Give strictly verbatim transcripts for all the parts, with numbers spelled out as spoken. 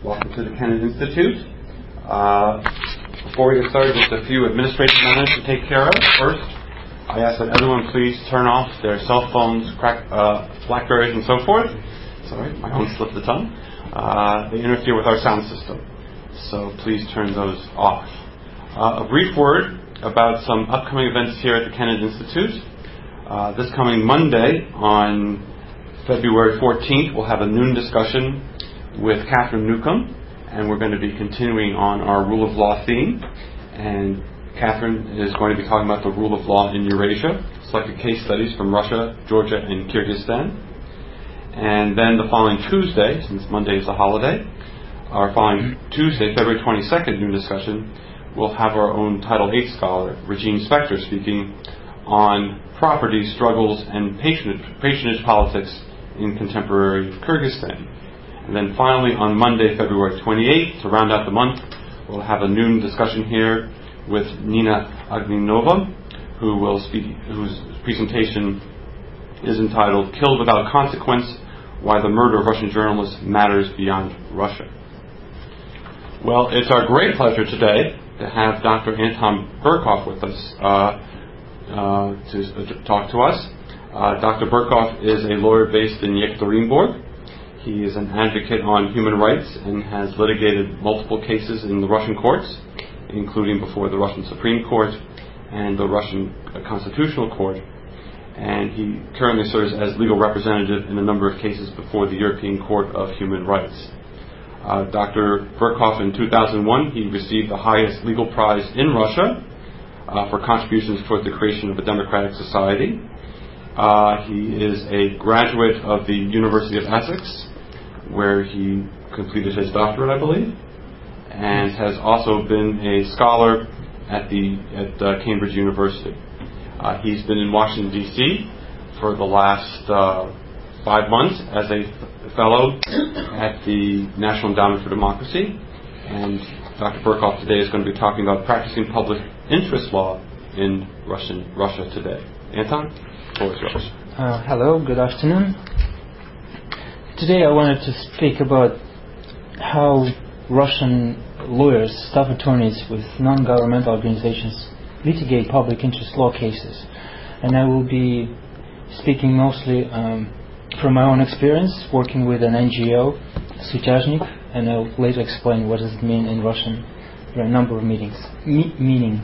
Welcome to the Kennan Institute. Uh, before we get started, just a few administrative matters to take care of. First, I ask that everyone please turn off their cell phones, crack, uh, Blackberries, and so forth. Sorry, my own slipped the tongue. Uh, they interfere with our sound system, so please turn those off. Uh, a brief word about some upcoming events here at the Kennan Institute. Uh, this coming Monday, on February fourteenth, we'll have a noon discussion with Catherine Newcomb, and we're going to be continuing on our rule of law theme. And Catherine is going to be talking about the rule of law in Eurasia, selected case studies from Russia, Georgia, and Kyrgyzstan. And then the following Tuesday, since Monday is a holiday, our following Tuesday, February twenty-second, noon discussion, we'll have our own Title eight scholar, Regine Spector, speaking on property struggles and patronage, patronage politics in contemporary Kyrgyzstan. And then finally, on Monday, February twenty-eighth, to round out the month, we'll have a noon discussion here with Nina Agninova, who will speak, whose presentation is entitled "Killed Without Consequence: Why the Murder of Russian Journalists Matters Beyond Russia." Well, it's our great pleasure today to have Doctor Anton Burkhoff with us uh, uh, to uh, talk to us. Uh, Doctor Burkhoff is a lawyer based in Yekaterinburg. He is an advocate on human rights and has litigated multiple cases in the Russian courts, including before the Russian Supreme Court and the Russian Constitutional Court. And he currently serves as legal representative in a number of cases before the European Court of Human Rights. Uh, Doctor Burkhoff, in two thousand one, he received the highest legal prize in Russia uh, for contributions toward the creation of a democratic society. Uh, he is a graduate of the University of Essex, where he completed his doctorate, I believe, and has also been a scholar at the at uh, Cambridge University. Uh, he's been in Washington, D C for the last uh, five months as a f- fellow at the National Endowment for Democracy, and Doctor Burkhoff today is going to be talking about practicing public interest law in Russian Russia today. Anton, the floor is yours. Uh, hello, good afternoon. Today I wanted to speak about how Russian lawyers, staff attorneys with non-governmental organizations litigate public interest law cases. And I will be speaking mostly um, from my own experience working with an N G O, Sutyazhnik, and I'll later explain what does it mean in Russian. There are a number of meetings, me- meanings.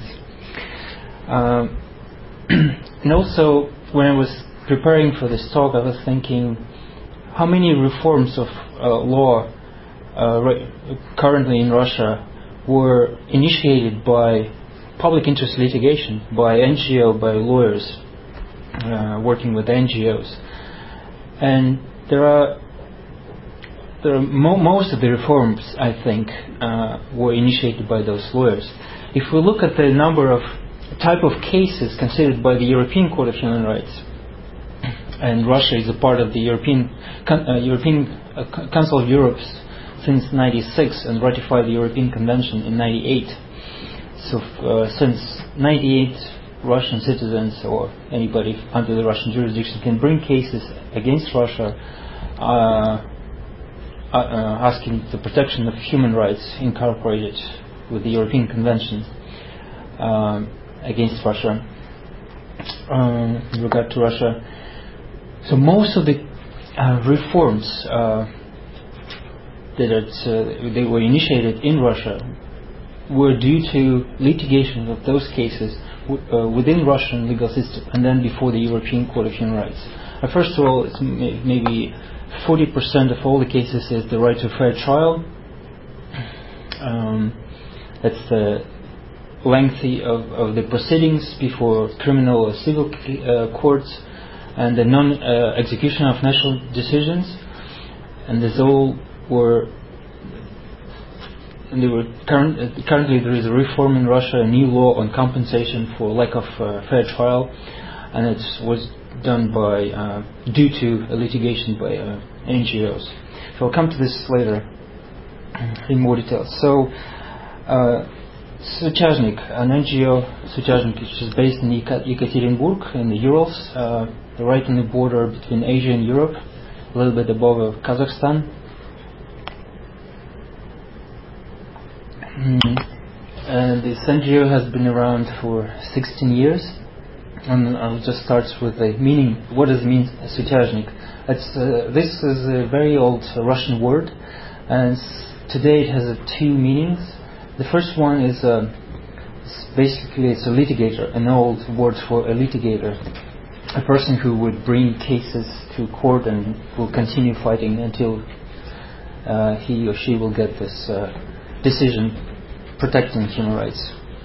Um, and also, when I was preparing for this talk, I was thinking, how many reforms of uh, law uh, right, currently in Russia were initiated by public interest litigation, by N G O, by lawyers uh, working with N G Os? And there are, there are mo- most of the reforms, I think, uh, were initiated by those lawyers. If we look at the number of type of cases considered by the European Court of Human Rights, and Russia is a part of the European uh, European uh, Council of Europe since ninety-six and ratified the European Convention in ninety-eight. So uh, since ninety-eight, Russian citizens or anybody under the Russian jurisdiction can bring cases against Russia uh, uh, uh, asking the protection of human rights incorporated with the European Convention uh, against Russia, um, in regard to Russia. So most of the uh, reforms uh, that uh, they were initiated in Russia were due to litigation of those cases w- uh, within Russian legal system and then before the European Court of Human Rights. Uh, first of all, it's m- maybe forty percent of all the cases is the right to a fair trial. Um, that's the lengthy of, of the proceedings before criminal or civil uh, courts, and the non-execution uh, of national decisions, and these all were. And they were current, uh, currently there is a reform in Russia, a new law on compensation for lack of uh, fair trial, and it was done by uh, due to a litigation by uh, N G Os. So I'll come to this later in more detail. So. Uh, Sutyazhnik, an N G O, Sutyazhnik, which is based in Yekaterinburg in the Urals, uh, right on the border between Asia and Europe, a little bit above uh, Kazakhstan. Mm. And this N G O has been around for sixteen years. And I'll just start with the meaning. What does it mean, sutyazhnik? It's, uh, this is a very old uh, Russian word, and today it has uh, two meanings. The first one is uh, it's basically it's a litigator, an old word for a litigator, a person who would bring cases to court and will continue fighting until uh, he or she will get this uh, decision protecting human rights.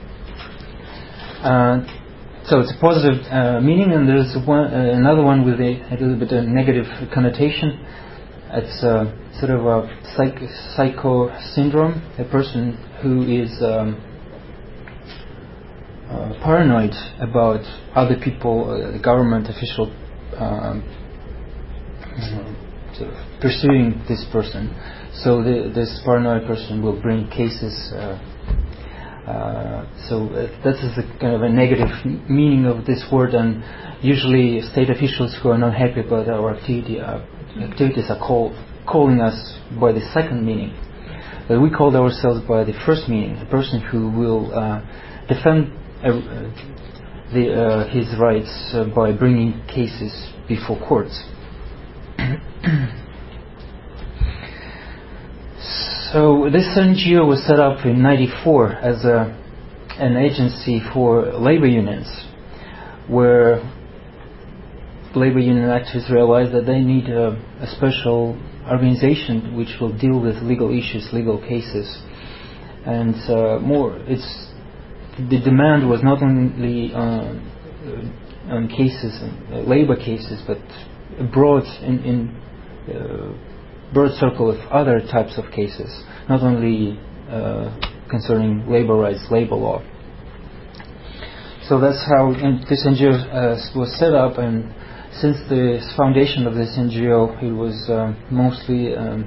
Uh, So it's a positive uh, meaning, and there's one, uh, another one with a, a little bit of negative connotation. It's uh, sort of a psych- psycho syndrome, a person who is um, uh, paranoid about other people, uh, the government official, um, sort of pursuing this person. So the, this paranoid person will bring cases. Uh, Uh, so uh, that is a kind of a negative m- meaning of this word, and usually state officials who are not happy about our activity, uh, activities are call, calling us by the second meaning. But we called ourselves by the first meaning, a person who will uh, defend uh, the, uh, his rights uh, by bringing cases before courts. So this N G O was set up in ninety-four as a, an agency for labor unions, where labor union activists realized that they need a, a special organization which will deal with legal issues, legal cases, and uh, more. It's the demand was not only uh, on cases, uh, labor cases, but broad in. in uh, broad circle of other types of cases, not only uh, concerning labor rights, labor law. So that's how this N G O uh, was set up, and since the foundation of this N G O, it was uh, mostly um,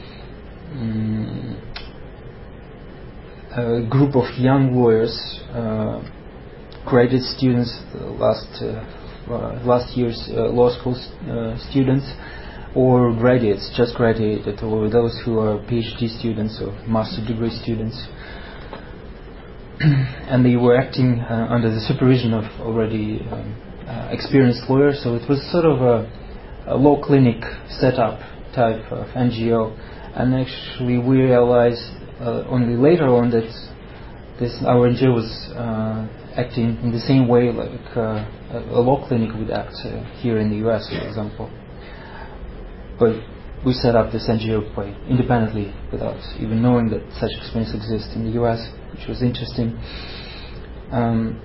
a group of young lawyers, uh, graduate students, last uh, last year's uh, law school uh, students, or graduates, just graduated, or those who are PhD students or master degree students. And they were acting uh, under the supervision of already um, uh, experienced lawyers, so it was sort of a, a law clinic setup type of N G O. And actually we realized uh, only later on that this our N G O was uh, acting in the same way like uh, a, a law clinic would act uh, here in the U S, for example. But we set up this N G O by independently, without even knowing that such experience exists in the U S, which was interesting. Um,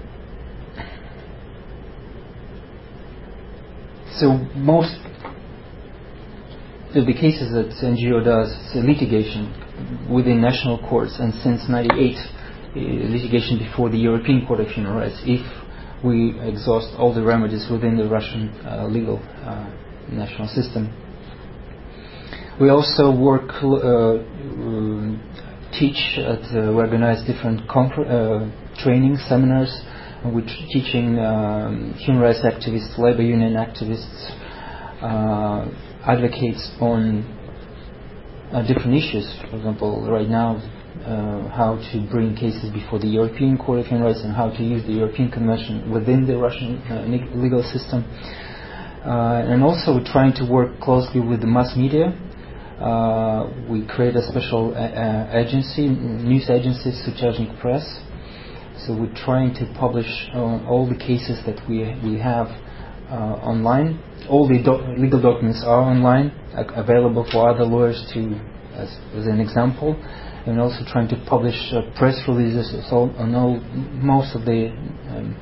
so most of the cases that N G O does is litigation within national courts, and since ninety-eight, uh, litigation before the European Court of Human Rights, if we exhaust all the remedies within the Russian uh, legal uh, national system. We also work, uh, um, teach, at, uh, we organize different confer- uh, training seminars, which teaching um, human rights activists, labor union activists, uh, advocates on uh, different issues. For example, right now, uh, how to bring cases before the European Court of Human Rights and how to use the European Convention within the Russian uh, legal system. Uh, and also trying to work closely with the mass media. Uh, we create a special uh, uh, agency, news agency, Sutyazhnik Press. So we're trying to publish uh, all the cases that we we have uh, online. All the do- legal documents are online, uh, available for other lawyers to, as, as an example. And also trying to publish uh, press releases so on all most of the um,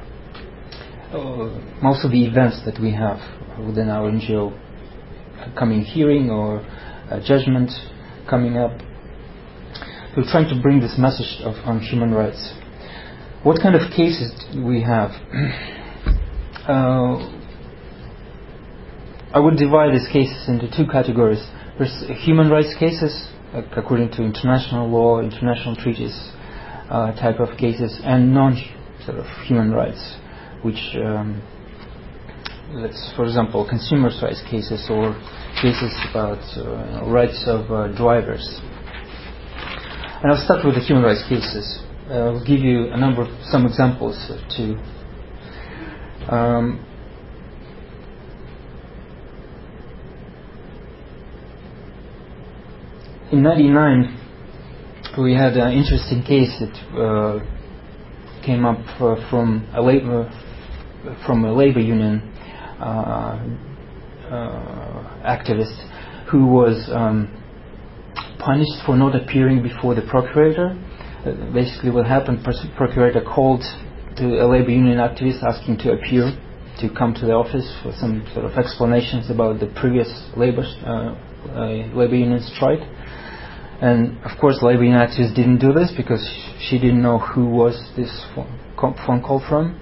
uh, most of the events that we have within our N G O, coming hearing or a judgment coming up. We're trying to bring this message of on human rights. What kind of cases do we have? uh, I would divide these cases into two categories. There's human rights cases, like according to international law, international treaties uh, type of cases, and non sort of human rights, which um, let's, for example, consumer rights cases or cases about uh, rights of uh, drivers. And I'll start with the human rights cases. Uh, I'll give you a number of some examples to. Um, in ninety-nine, we had an interesting case that uh, came up uh, from a labor from a labor union uh, uh, activist who was um, punished for not appearing before the procurator. Uh, basically, what happened? Pr- procurator called to a labor union activist asking to appear, to come to the office for some sort of explanations about the previous labor uh, uh, labor union strike. And of course, labor union activist didn't do this because she didn't know who was this phone, phone call from.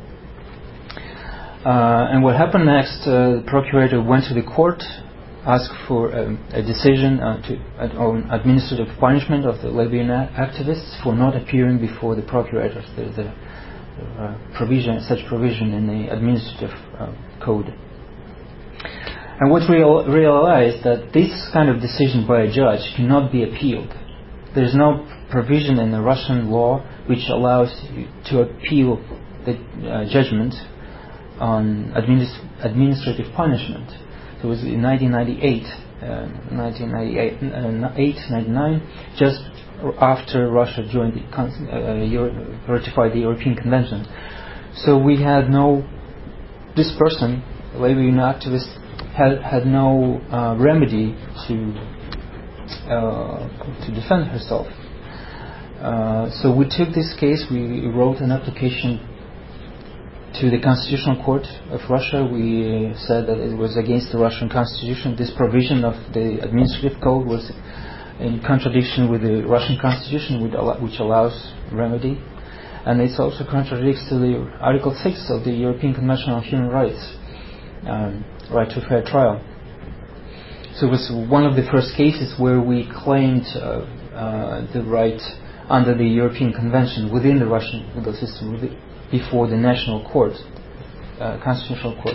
Uh, and what happened next? Uh, the procurator went to the court, asked for um, a decision uh, to, uh, on administrative punishment of the labor union activists for not appearing before the procurator. There's a uh, provision, such provision in the administrative uh, code. And what we real, realized that this kind of decision by a judge cannot be appealed. There's no provision in the Russian law which allows you to appeal the uh, judgment on administ- administrative punishment. So it was in nineteen ninety-eight, uh, nineteen ninety-eight, uh, eight, ninety-nine, just after Russia joined the uh, Euro- ratified the European Convention. So we had no, this person, a labor union activist, had had no uh, remedy to uh, to defend herself. Uh, so we took this case. We wrote an application to the Constitutional Court of Russia. We said that it was against the Russian Constitution. This provision of the administrative code was in contradiction with the Russian Constitution, which allows remedy, and it also contradicts to the Article six of the European Convention on Human Rights. Um, right to fair trial. So it was one of the first cases where we claimed uh, uh, the right under the European Convention within the Russian legal system before the national court, uh, constitutional court.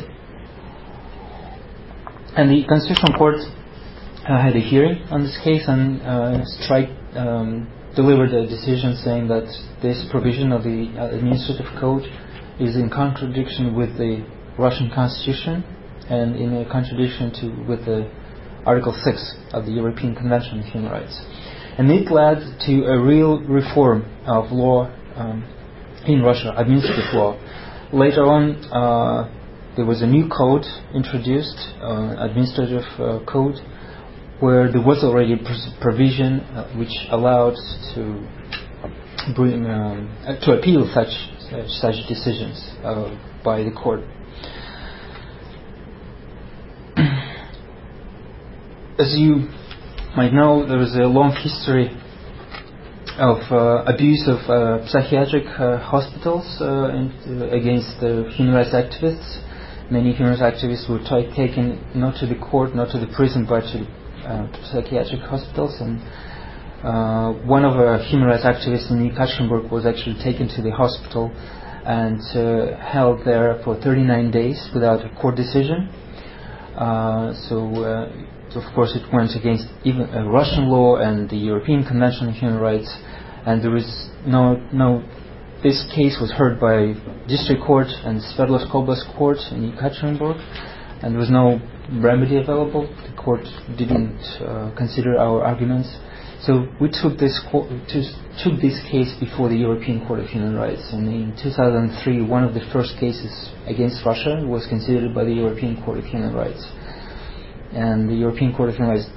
And the constitutional court uh, had a hearing on this case and uh, strike, um, delivered a decision saying that this provision of the uh, administrative code is in contradiction with the Russian Constitution and in a contradiction to with the Article six of the European Convention on Human Rights. And it led to a real reform of law um, in Russia, administrative law. Later on, uh, there was a new code introduced, uh, administrative uh, code, where there was already a provision uh, which allowed to bring um, uh, to appeal such such, such decisions uh, by the court. As you might know, there is a long history of uh, abuse of uh, psychiatric uh, hospitals uh, in, uh, against the human rights activists. Many human rights activists were t- taken not to the court, not to the prison, but to uh, psychiatric hospitals. And uh, one of our human rights activists in Yekaterinburg was actually taken to the hospital and uh, held there for thirty-nine days without a court decision. Uh, so. Uh, Of course, it went against even uh, Russian law and the European Convention on Human Rights, and there was no no. This case was heard by District Court and Sverdlovsk Oblast Court in Yekaterinburg, and there was no remedy available. The court didn't uh, consider our arguments, so we took this co- took this case before the European Court of Human Rights. And in two thousand three, one of the first cases against Russia was considered by the European Court of Human Rights. And the European Court of Human Rights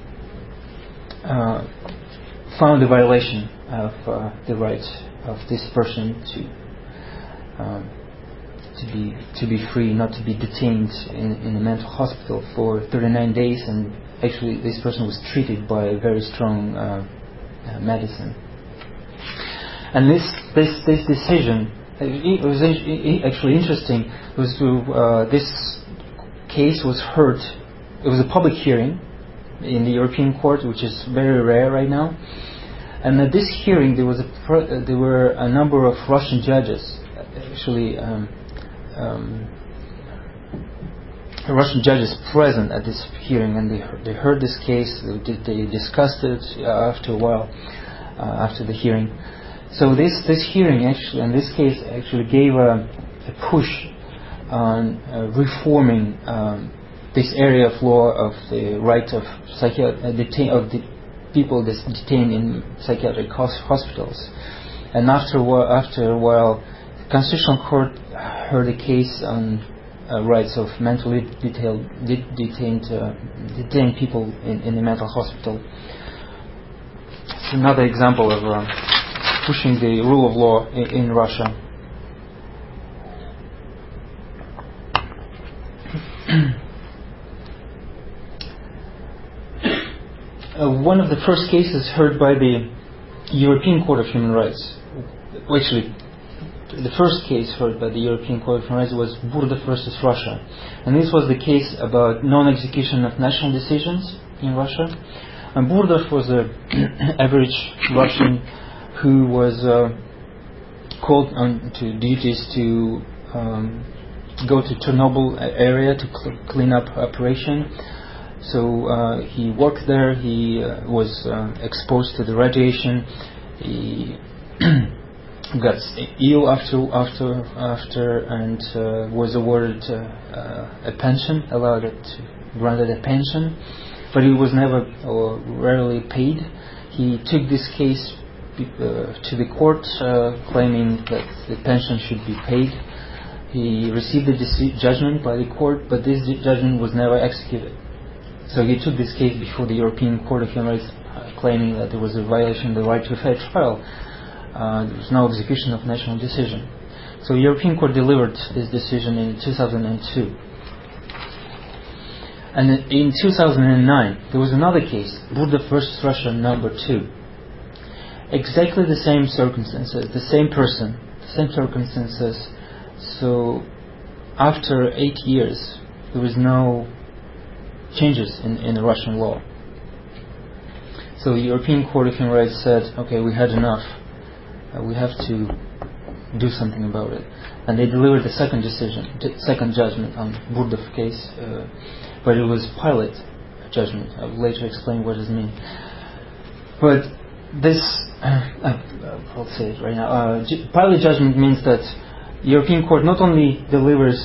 uh, found a violation of uh, the right of this person to um, to be to be free, not to be detained in, in a mental hospital for thirty-nine days, and actually this person was treated by a very strong uh, uh, medicine. And this this this decision, it was actually interesting. It was uh, this case was heard. It was a public hearing in the European Court, which is very rare right now. And at this hearing, there was a pro- there were a number of Russian judges, actually um, um, Russian judges present at this hearing, and they heard, they heard this case. They, they discussed it after a while, uh, after the hearing. So this this hearing actually, in this case, actually gave a, a push on uh, reforming um, this area of law of the right of psychiat- uh, detain- of the people that's detained in psychiatric hos- hospitals. And after a while, after a while, the Constitutional Court heard a case on uh, rights of mentally detailed, de- detained uh, detained people in, in the mental hospital. It's another example of uh, pushing the rule of law in, in Russia. uh, one of the first cases heard by the European Court of Human Rights, actually, the first case heard by the European Court of Human Rights was Burdov versus Russia, and this was the case about non-execution of national decisions in Russia. And Burdov was an average Russian who was uh, called on to duties to um, go to Chernobyl area to cl- clean up operation. So uh, he worked there. He uh, was uh, exposed to the radiation. He got ill after after after and uh, was awarded uh, uh, a pension, allowed it, granted a pension, but he was never or rarely paid. He took this case uh, to the court, uh, claiming that the pension should be paid. He received a deci- judgment by the court, but this judgment was never executed. So he took this case before the European Court of Human Rights, uh, claiming that there was a violation of the right to a fair trial. Uh, there was no execution of national decision. So the European Court delivered this decision in two thousand two. And in two thousand nine, there was another case, Burdov versus Russia number two. Exactly the same circumstances, the same person, the same circumstances. So after eight years, there was no changes in, in the Russian law. So the European Court of Human Rights said, okay, we had enough. Uh, we have to do something about it. And they delivered the second decision, t- second judgment on Burdov case, uh, but it was pilot judgment. I will later explain what does it mean. But this, uh, uh, I'll say it right now. Uh, j- pilot judgment means that European Court not only delivers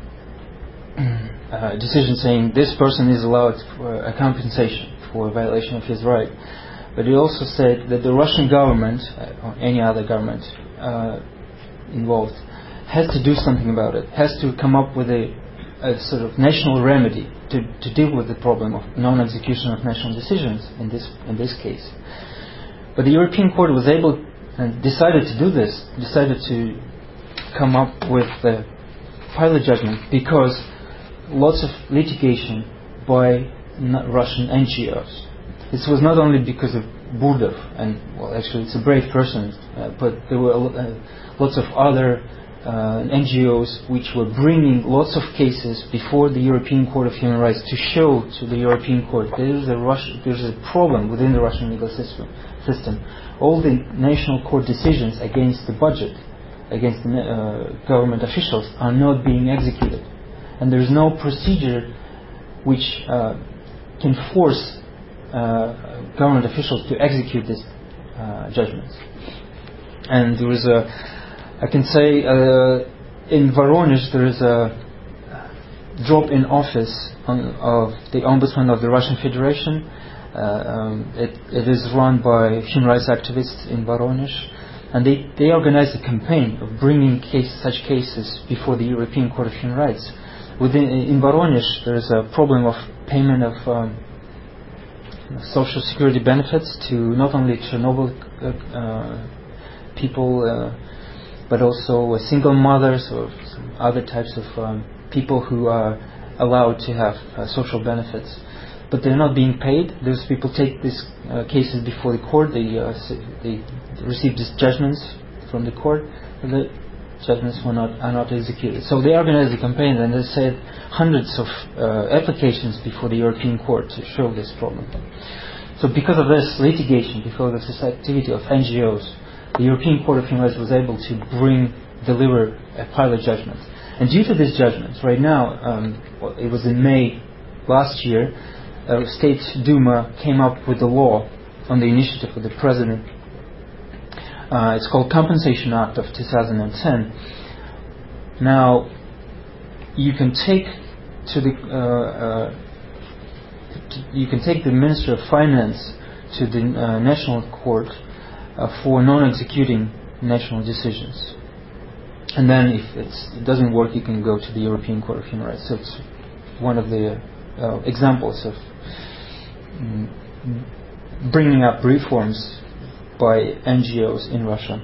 uh, decision saying this person is allowed for a compensation for a violation of his right, but it also said that the Russian government, uh, or any other government uh, involved, has to do something about it, has to come up with a, a sort of national remedy to, to deal with the problem of non-execution of national decisions in this in this case. But the European Court was able and decided to do this, decided to come up with a pilot judgment because lots of litigation by Russian N G Os. This was not only because of Burdov, and well, actually it's a brave person, uh, but there were uh, lots of other uh, N G Os which were bringing lots of cases before the European Court of Human Rights to show to the European Court there is a Rus- there's a problem within the Russian legal system. System. All the national court decisions against the budget, against the uh, government officials, are not being executed, and there is no procedure which uh, can force Uh, government officials to execute these uh, judgments. And there is a, I can say, uh, in Voronezh there is a drop in office on, of the Ombudsman of the Russian Federation. Uh, um, it, it is run by human rights activists in Voronezh, and they, they organized a campaign of bringing case, such cases before the European Court of Human Rights. Within in Voronezh there is a problem of payment of um, social security benefits to not only Chernobyl uh, uh, people, uh, but also uh, single mothers or some other types of um, people who are allowed to have uh, social benefits, but they're not being paid. Those people take these uh, cases before the court. They uh, they receive these judgments from the court, and the judgments were not are not executed. So they organized a campaign, and they said hundreds of uh, applications before the European Court to show this problem. So because of this litigation, because of this activity of N G Os, the European Court of Human Rights was able to bring, deliver a pilot judgment. And due to this judgment, right now, um, well, it was in May last year, uh, State Duma came up with a law on the initiative of the President Uh, it's called Compensation Act of two thousand ten. Now, you can take to the uh, uh, to, you can take the Minister of Finance to the uh, National Court uh, for non-executing national decisions, and then if it's, it doesn't work, you can go to the European Court of Human Rights. So it's one of the uh, examples of mm, bringing up reforms by N G Os in Russia.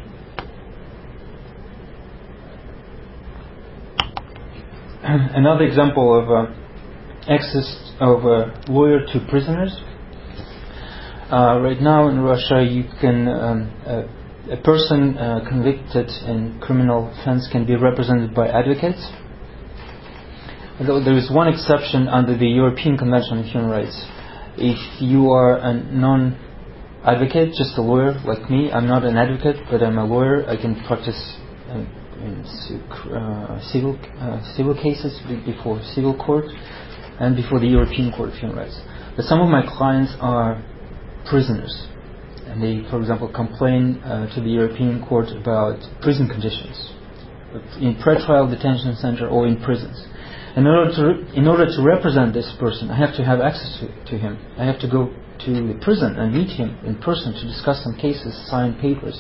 Another example of uh, access of a lawyer to prisoners. Uh, right now in Russia, you can um, uh, a person uh, convicted in criminal offense can be represented by advocates. Although there is one exception under the European Convention on Human Rights. If you are a non-advocate, just a lawyer like me, I'm not an advocate, but I'm a lawyer, I can practice in, in uh, civil uh, civil cases before civil court and before the European Court of Human Rights. But some of my clients are prisoners, and they, for example, complain uh, to the European Court about prison conditions in pretrial detention center or in prisons. In order to re- in order to represent this person, I have to have access to, to him. I have to go to the prison and meet him in person to discuss some cases, sign papers.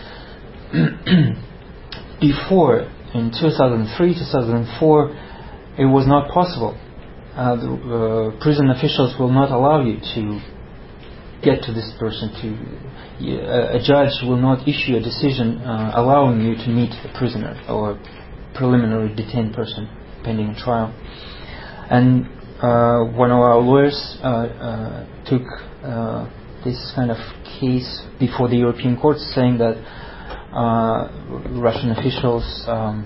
Before, in two thousand three, two thousand four, it was not possible. Uh, the uh, prison officials will not allow you to get to this person. To uh, a judge will not issue a decision uh, allowing you to meet the prisoner or preliminary detained person pending a trial. And uh, one of our lawyers uh, uh, took uh, this kind of case before the European Court, saying that uh, Russian officials um,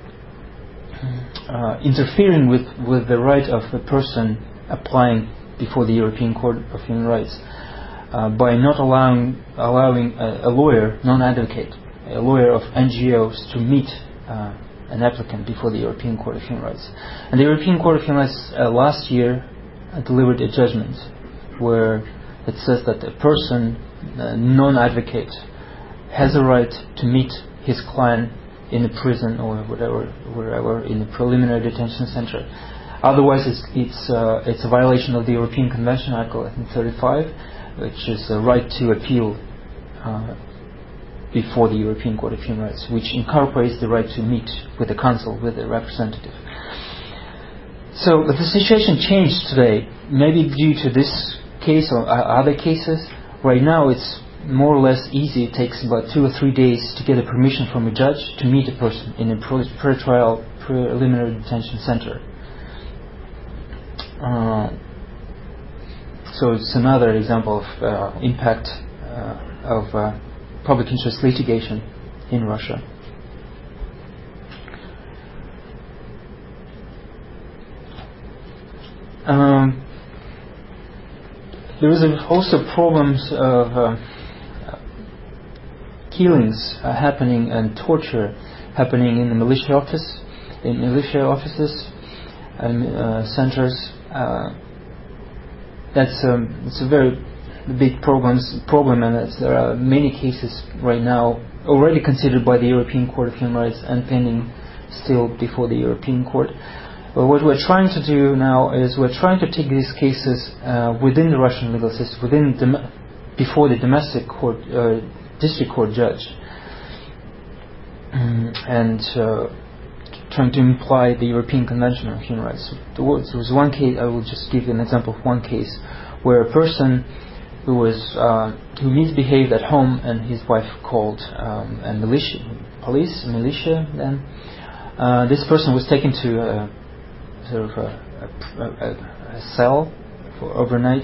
uh, interfering with, with the right of a person applying before the European Court of Human Rights uh, by not allowing allowing a, a lawyer, non-advocate, a lawyer of N G Os to meet uh, an applicant before the European Court of Human Rights. And the European Court of Human Rights uh, last year uh, delivered a judgment where it says that a person, uh, non-advocate, has a right to meet his client in a prison or whatever, wherever, in a preliminary detention center. Otherwise, it's it's, uh, it's a violation of the European Convention, Article I think thirty-five, which is the right to appeal uh, before the European Court of Human Rights, which incorporates the right to meet with the counsel, with a representative. So, but the situation changed today, maybe due to this case or other cases. Right now, it's more or less easy. It takes about two or three days to get a permission from a judge to meet a person in a pre-trial preliminary detention center. Uh, so it's another example of uh, impact uh, of uh, public interest litigation in Russia. Um, there is also problems of uh, killings uh, happening and torture happening in the militia office, in militia offices and uh, centers. Uh, that's um, it's a very big problems, problem, and there are many cases right now already considered by the European Court of Human Rights and pending still before the European Court. But what we're trying to do now is we're trying to take these cases uh, within the Russian legal system, within dom- before the domestic court, uh, district court judge, um, and uh, trying to imply the European Convention on Human Rights. There was, there was one case. I will just give you an example of one case where a person who was uh, who misbehaved at home, and his wife called um, a militia, police, militia. Then uh, this person was taken to a, sort of a, a, a, a cell for overnight,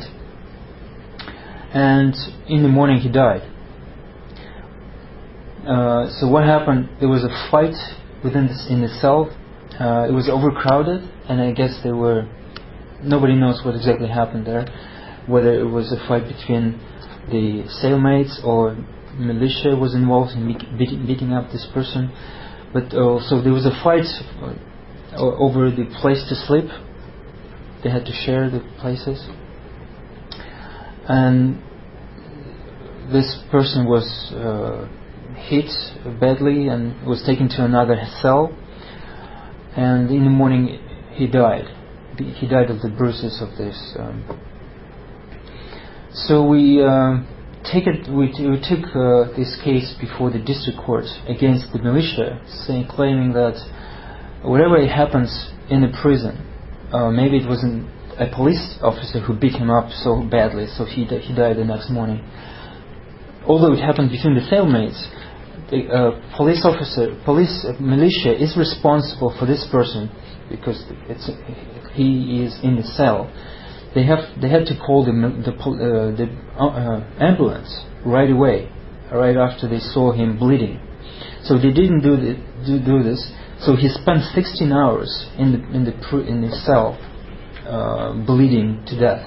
and in the morning he died. Uh, so what happened? There was a fight within this, in the cell. Uh, it was overcrowded, and I guess there were nobody knows what exactly happened there. Whether it was a fight between the cellmates or militia was involved in beating, beating up this person. But also there was a fight over the place to sleep. They had to share the places. And this person was, uh, hit badly and was taken to another cell. And in the morning, he died. He died of the bruises of this. Um, so we uh, take it. We, t- we took uh, this case before the district court against the militia, saying, claiming that whatever it happens in the prison, uh, maybe it wasn't a police officer who beat him up so badly, so he di- he died the next morning. Although it happened between the cellmates, the uh, police officer, police uh, militia is responsible for this person because it's he is in the cell. They have they had to call the the, uh, the uh, ambulance right away, right after they saw him bleeding. So they didn't do the, do, do this. So he spent sixteen hours in the in the in the cell, uh, bleeding to death.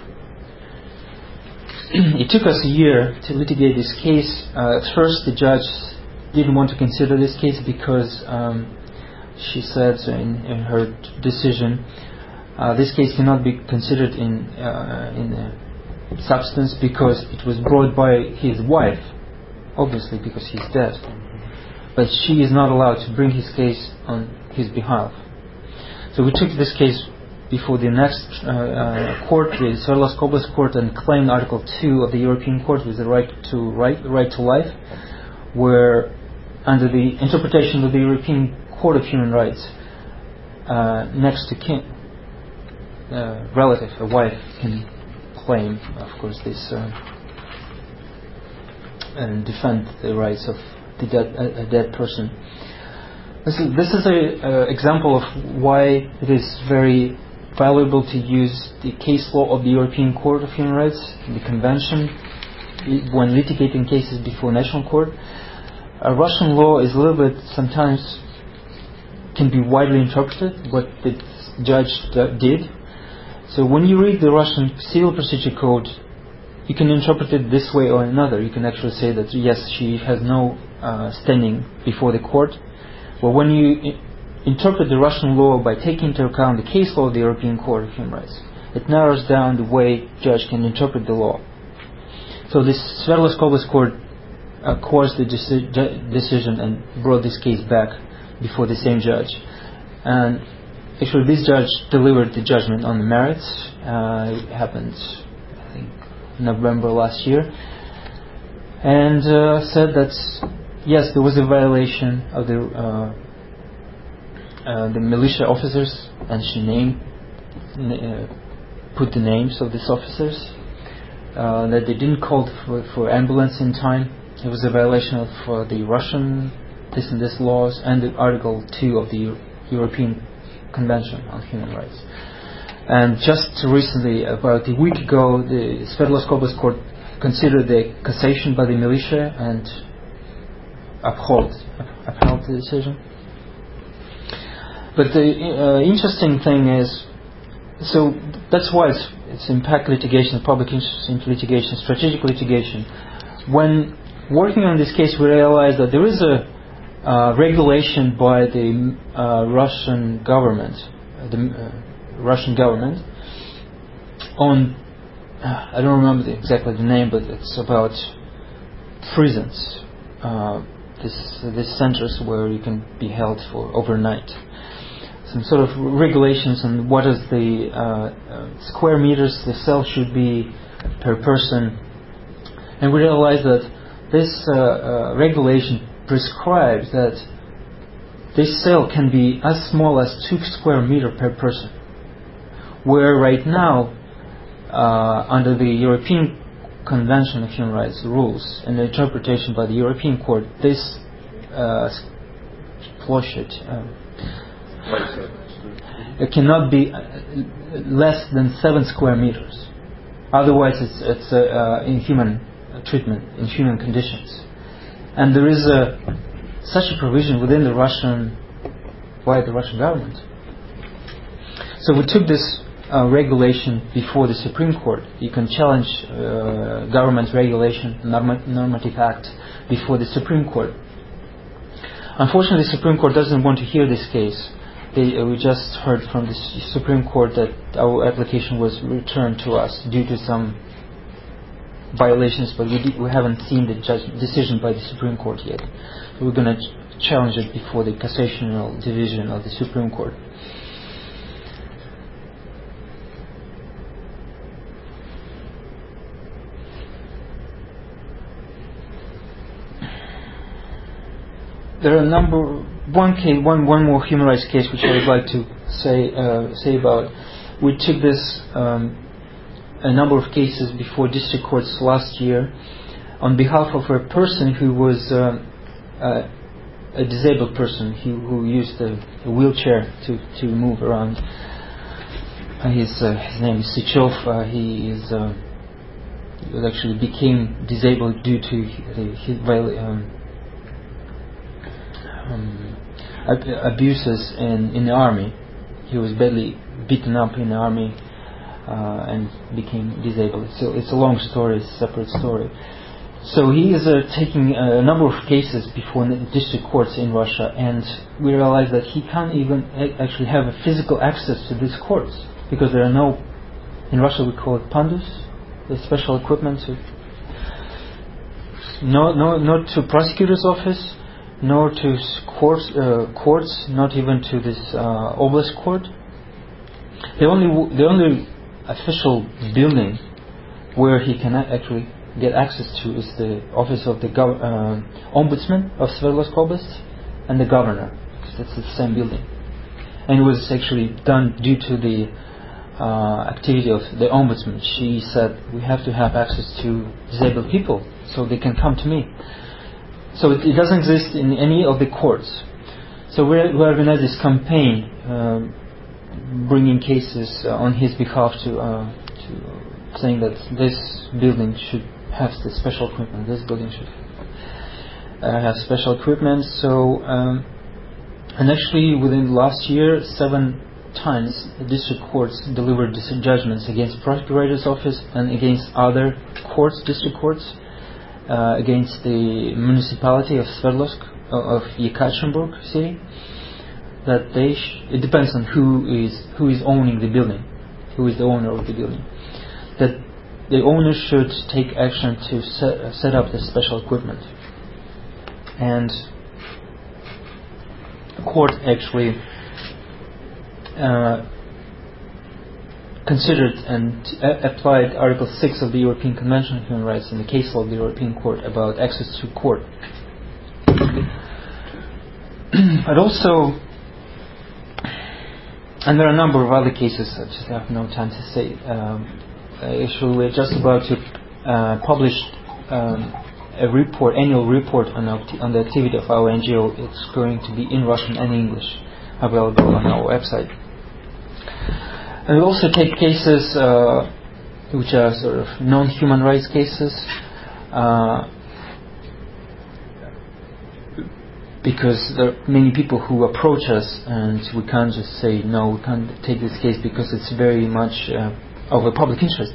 It took us a year to litigate this case. Uh, at first, the judge didn't want to consider this case because um, she said in, in her decision, uh, this case cannot be considered in uh, in uh, substance because it was brought by his wife, obviously because he's dead. But she is not allowed to bring his case on his behalf. So we took this case before the next uh, uh, court, the Sverdlovsk Oblast Court, and claimed Article two of the European Court with the right to right, right to life, where under the interpretation of the European Court of Human Rights, uh, next to kin, uh, relative, a wife, can claim, of course, this uh, and defend the rights of the dead, a, a dead person. This is, this is an uh, example of why it is very valuable to use the case law of the European Court of Human Rights, the Convention, when litigating cases before national court. Uh, Russian law is a little bit, sometimes, can be widely interpreted, what the judge d- did. So when you read the Russian Civil Procedure Code, you can interpret it this way or another. You can actually say that, yes, she has no uh, standing before the court. Well, when you I- interpret the Russian law by taking into account the case law of the European Court of Human Rights, it narrows down the way judge can interpret the law. So this Sverdlovsk Oblast Court uh, quashed the deci- de- decision and brought this case back before the same judge. And actually, this judge delivered the judgment on the merits. Uh, it happened, I think, November last year, and uh, said that yes, there was a violation of the uh, uh, the militia officers, and she named uh, put the names of these officers. Uh, that they didn't call for, for ambulance in time. It was a violation of uh, the Russian this and this laws and the Article two of the Euro- European Convention on Human Rights. And just recently, about a week ago, the Sverdlovsk Oblast Court considered the cassation by the militia and upheld, upheld the decision. But the uh, interesting thing is, so that's why it's, it's impact litigation, public interest litigation, strategic litigation. When working on this case, we realized that there is a uh, regulation by the uh, Russian government, uh, the uh, Russian government, on uh, I don't remember the, exactly the name, but it's about prisons. Uh, this these centers where you can be held for overnight. Some sort of regulations on what is the uh, uh, square meters the cell should be per person, and we realized that this uh, uh, regulation prescribes that this cell can be as small as two square meter per person, where right now, uh, under the European Convention of Human Rights rules and the interpretation by the European Court, this uh, plощадь, uh, it cannot be less than seven square meters. Otherwise, it's, it's uh, uh, inhuman treatment, inhuman conditions. And there is a, such a provision within the Russian, by the Russian government. So we took this uh, regulation before the Supreme Court. You can challenge uh, government regulation, norma- normative act, before the Supreme Court. Unfortunately, the Supreme Court doesn't want to hear this case. They, uh, we just heard from the Supreme Court that our application was returned to us due to some violations, but we, di- we haven't seen the judge- decision by the Supreme Court yet. So we're going to ch- challenge it before the Cassational Division of the Supreme Court. There are a number, one case, one one more human rights case which I would like to say uh, say about. We took this um, a number of cases before district courts last year on behalf of a person who was uh, uh, a disabled person who, who used a, a wheelchair to, to move around. Uh, his uh, his name is Sichov. Uh, he is uh, he actually became disabled due to his, his um, Um, abuses in, in the army. He was badly beaten up in the army uh, and became disabled. So it's a long story, it's a separate story. So he is uh, taking a number of cases before district courts in Russia, and we realize that he can't even actually have a physical access to these courts because there are no, in Russia we call it pandus, the special equipment. To, no, no, not to prosecutor's office, nor to courts, uh, courts, not even to this uh, oblast court. The only the only official building where he can actually get access to is the office of the gov- uh, ombudsman of Sverdlovsk Oblast and the governor. That's the same building, and it was actually done due to the uh, activity of the ombudsman. She said we have to have access to disabled people so they can come to me. So it, it doesn't exist in any of the courts. So we we organized this campaign, uh, bringing cases uh, on his behalf to, uh, to saying that this building should have the special equipment. This building should uh, have special equipment. So, um, and actually within the last year, seven times the district courts delivered judgments against procurator's office and against other courts, district courts. Uh, against the municipality of Sverdlovsk, uh, of Yekaterinburg city, that they sh- it depends on who is who is owning the building, who is the owner of the building, that the owner should take action to set, uh, set up the special equipment. And the court actually uh, considered and a- applied Article six of the European Convention on Human Rights in the case law of the European Court about access to court. But also, and there are a number of other cases, I just have no time to say. Um, actually, we're just about to uh, publish um, a report, annual report on, acti- on the activity of our N G O. It's going to be in Russian and English, available on our website. And we also take cases uh, which are sort of non-human rights cases, uh, because there are many people who approach us and we can't just say, no, we can't take this case because it's very much uh, of a public interest.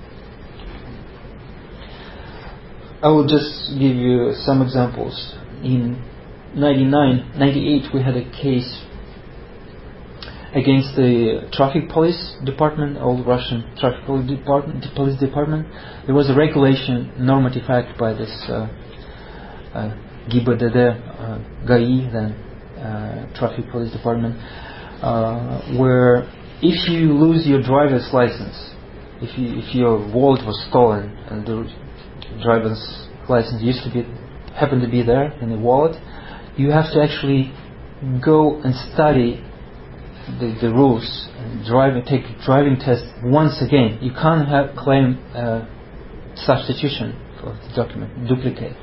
I will just give you some examples. In ninety-nine, ninety-eight we had a case against the traffic police department, old Russian traffic police department. Police department. There was a regulation, normative act by this uh, uh, G B D D, uh, G A I, then uh, traffic police department, uh, where if you lose your driver's license, if you, if your wallet was stolen and the driver's license used to be happened to be there in the wallet, you have to actually go and study The, the rules, and drive, take a driving test once again. You can't have claim uh, substitution for the document, duplicate.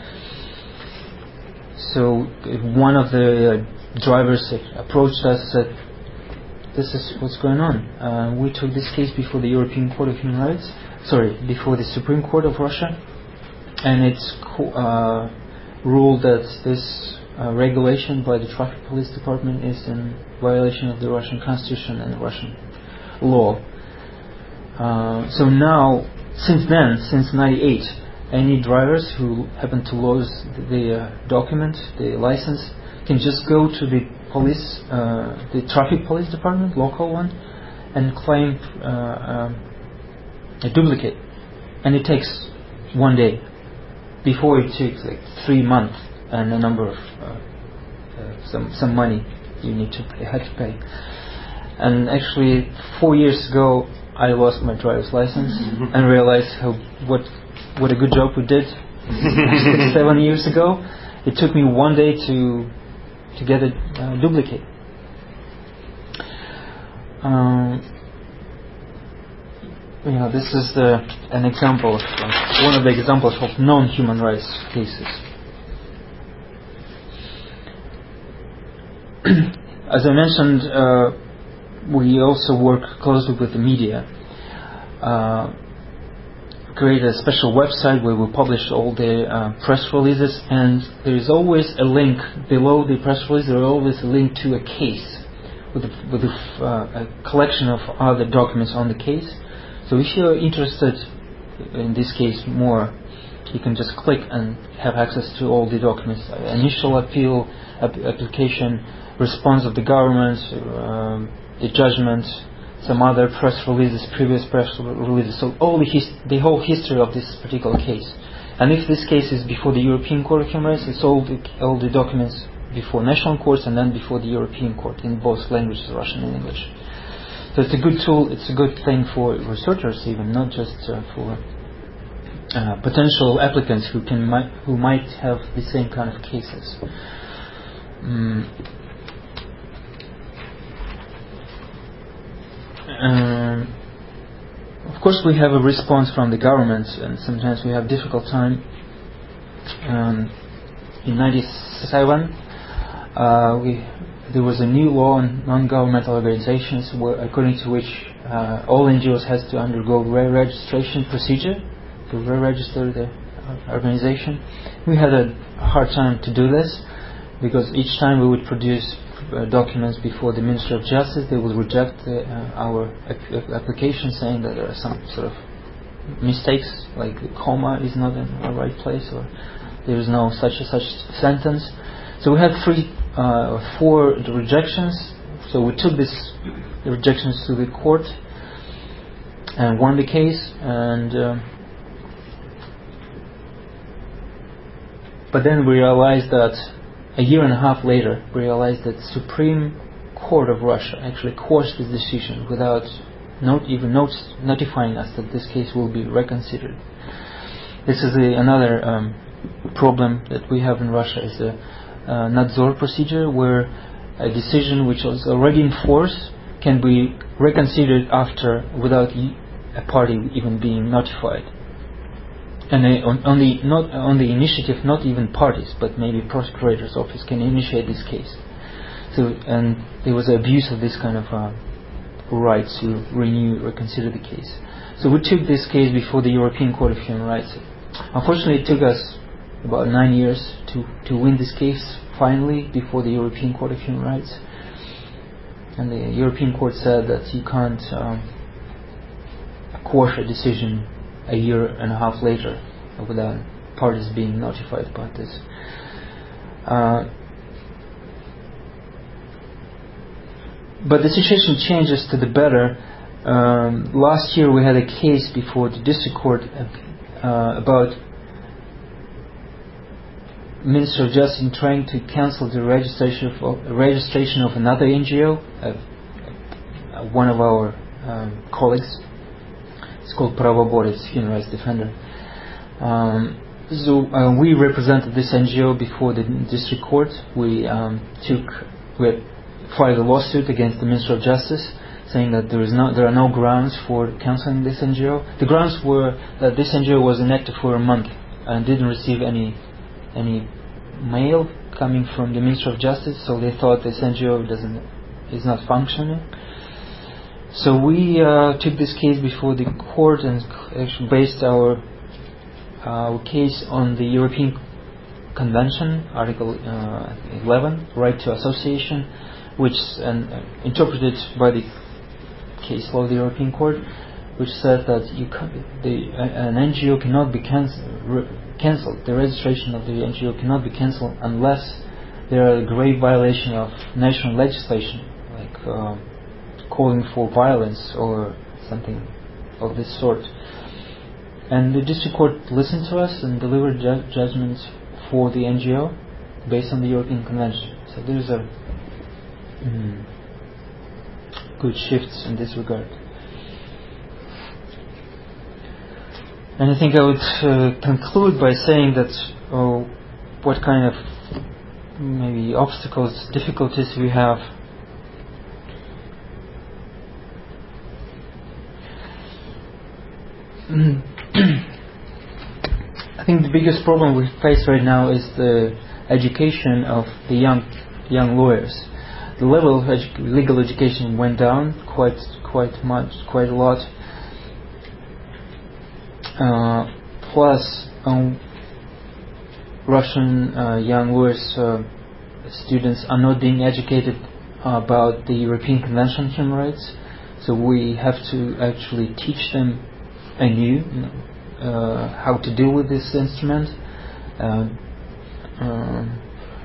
So one of the uh, drivers approached us and said, this is what's going on. Uh, we took this case before the European Court of Human Rights, sorry, before the Supreme Court of Russia, and it's uh, ruled that this Uh, regulation by the traffic police department is in violation of the Russian constitution and Russian law. Uh, so now, since then, since ninety-eight, any drivers who happen to lose the, the uh, document, the license, can just go to the police, uh, the traffic police department, local one, and claim uh, um, a duplicate. And it takes one day. Before it took like three months and a number of uh, uh, some some money you need to pay, had to pay. And actually, four years ago, I lost my driver's license and realized how what what a good job we did six, seven years ago. It took me one day to to get a uh, duplicate. Um, you know, this is the, an example of uh, one of the examples of non-human rights cases. As I mentioned, uh, we also work closely with the media. Uh, create a special website where we publish all the uh, press releases, and there is always a link below the press release. There is always a link to a case with a, with a, uh, a collection of other documents on the case. So if you're interested in this case more, you can just click and have access to all the documents: uh, initial appeal, ap- application, response of the government, um, the judgment, some other press releases, previous press releases. So all the his- the whole history of this particular case. And if this case is before the European Court of Human Rights, it's all the all the documents before national courts and then before the European Court in both languages, Russian and English. So it's a good tool. It's a good thing for researchers, even not just uh, for uh, potential applicants who can might, who might have the same kind of cases. Mm. Um, of course, we have a response from the government, and sometimes we have difficult time. Um, in ninety-seven, uh, we there was a new law on non-governmental organizations, where, according to which uh, all N G Os has to undergo re-registration procedure to re-register the organization. We had a hard time to do this because each time we would produce Uh, documents before the Ministry of Justice, they would reject uh, uh, our ap- application, saying that there are some sort of mistakes, like the comma is not in the right place, or there is no such and such sentence. So we had three, uh, four rejections. So we took these rejections to the court and won the case. And um, but then we realized that. A year and a half later, we realized that the Supreme Court of Russia actually quashed this decision without not even not notifying us that this case will be reconsidered. This is a, another um, problem that we have in Russia, is the uh, Nadzor procedure, where a decision which was already in force can be reconsidered after without a party even being notified. And uh, on, on the not on the initiative, not even parties, but maybe procurator's office can initiate this case. So, and there was abuse of this kind of uh, right to renew or consider the case. So we took this case before the European Court of Human Rights. Unfortunately, it took us about nine years to to win this case finally before the European Court of Human Rights. And the European Court said that you can't um, quash a decision a year and a half later without parties being notified about this. Uh, but the situation changes to the better. Um, last year we had a case before the district court uh, about Minister of Justice trying to cancel the registration of, registration of another N G O, uh, one of our um, colleagues. It's called Pravoborets, Human Rights Defender. Um, so uh, we represented this N G O before the district court. We um, took, we filed a lawsuit against the Minister of Justice, saying that there is no, there are no grounds for cancelling this N G O. The grounds were that this N G O was inactive for a month and didn't receive any any mail coming from the Minister of Justice, so they thought this N G O doesn't is not functioning. So we uh, took this case before the court and actually based our uh, case on the European Convention, Article uh, eleven, Right to Association, which and uh, interpreted by the case law of the European Court, which said that you can, the, uh, an N G O cannot be cancel, re- cancelled. The registration of the N G O cannot be cancelled unless there are a grave violation of national legislation, like Uh, calling for violence or something of this sort. And the district court listened to us and delivered ju- judgments for the N G O based on the European Convention. So there's a mm, good shifts in this regard. And I think I would uh, conclude by saying that oh, what kind of maybe obstacles, difficulties we have. I think the biggest problem we face right now is the education of the young young lawyers. The level of edu- legal education went down quite quite much, quite a lot. Uh, plus, um, Russian uh, young lawyers, uh, students are not being educated about the European Convention on Human Rights. So we have to actually teach them anew uh, how to deal with this instrument. Uh, um,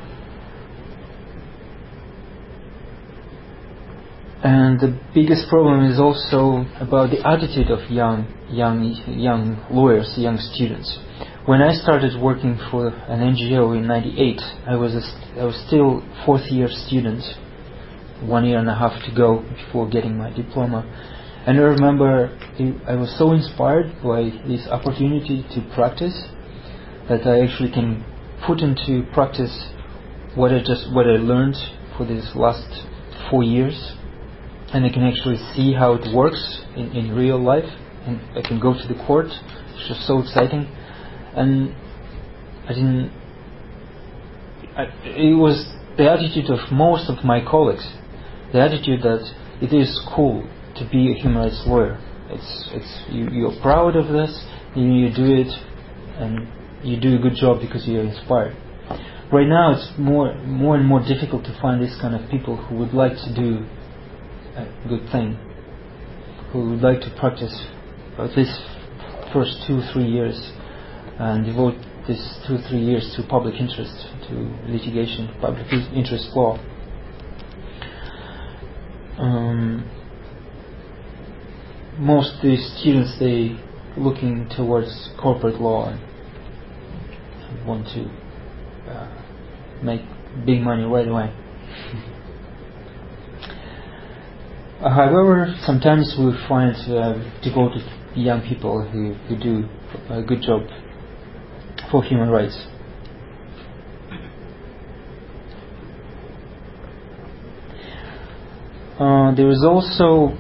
and the biggest problem is also about the attitude of young, young, young lawyers, young students. When I started working for an N G O in ninety-eight, I was a st- I was still fourth year student, one year and a half to go before getting my diploma. And I remember I was so inspired by this opportunity to practice that I actually can put into practice what I just what I learned for these last four years, and I can actually see how it works in, in real life. And I can go to the court, which is so exciting. And I didn't. I, it was the attitude of most of my colleagues, the attitude that it is cool to be a human rights lawyer. It's it's you, you're proud of this, you, you do it, and you do a good job because you're inspired. Right now, it's more more and more difficult to find this kind of people who would like to do a good thing, who would like to practice at least first two three years and devote this two three years to public interest, to litigation, public interest law. Um, most of these students, they looking towards corporate law and want to uh, make big money right away. Uh, however, sometimes we find uh, devoted young people who, who do a good job for human rights. Uh, there is also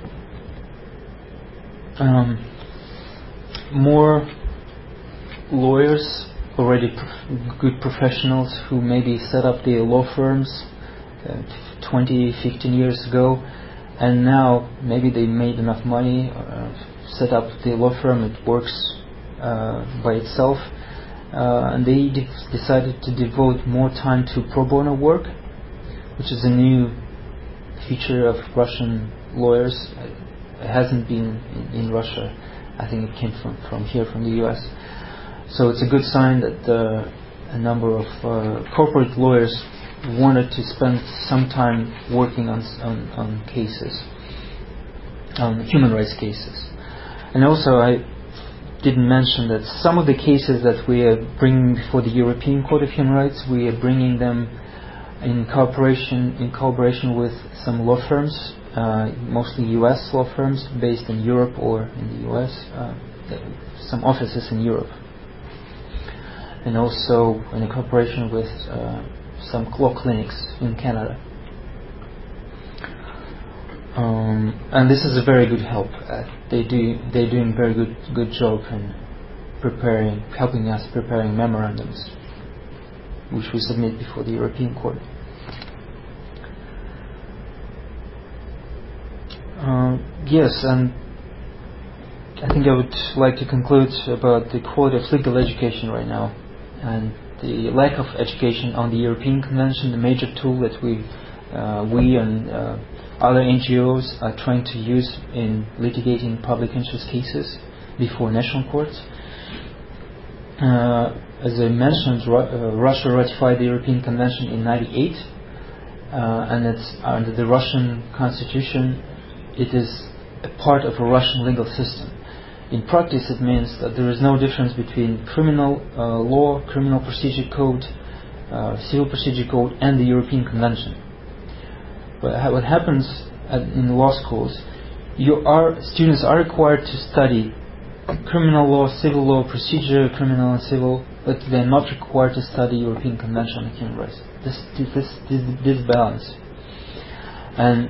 um, more lawyers, already prof- good professionals who maybe set up their law firms uh, twenty, fifteen years ago, and now maybe they made enough money, uh, set up their law firm, it works uh, by itself, uh, and they de- decided to devote more time to pro bono work, which is a new feature of Russian lawyers. It hasn't been in, in Russia. I think it came from, from here, from the U S. So it's a good sign that uh, a number of uh, corporate lawyers wanted to spend some time working on, on, on cases, on human rights cases. And also I didn't mention that some of the cases that we are bringing before the European Court of Human Rights, we are bringing them in cooperation in collaboration with some law firms, uh, mostly U S law firms based in Europe or in the U S, uh, some offices in Europe, and also in cooperation with uh, some law clinics in Canada. Um, and this is a very good help. Uh, they do they're doing a very good good job in preparing, helping us preparing memorandums, which we submit before the European Court. Uh, yes, and I think I would like to conclude about the quality of legal education right now, and the lack of education on the European Convention, the major tool that we, uh, we and uh, other N G Os are trying to use in litigating public interest cases before national courts. Uh, as I mentioned, Ru- uh, Russia ratified the European Convention in ninety-eight, uh, and it's under the Russian constitution. It is a part of a Russian legal system. In practice, it means that there is no difference between criminal uh, law, criminal procedure code, uh, civil procedure code, and the European Convention. But ha- what happens at, in law schools, you are students are required to study criminal law, civil law, procedure, criminal and civil, but they are not required to study European Convention on Human Rights. This this this, this balance. And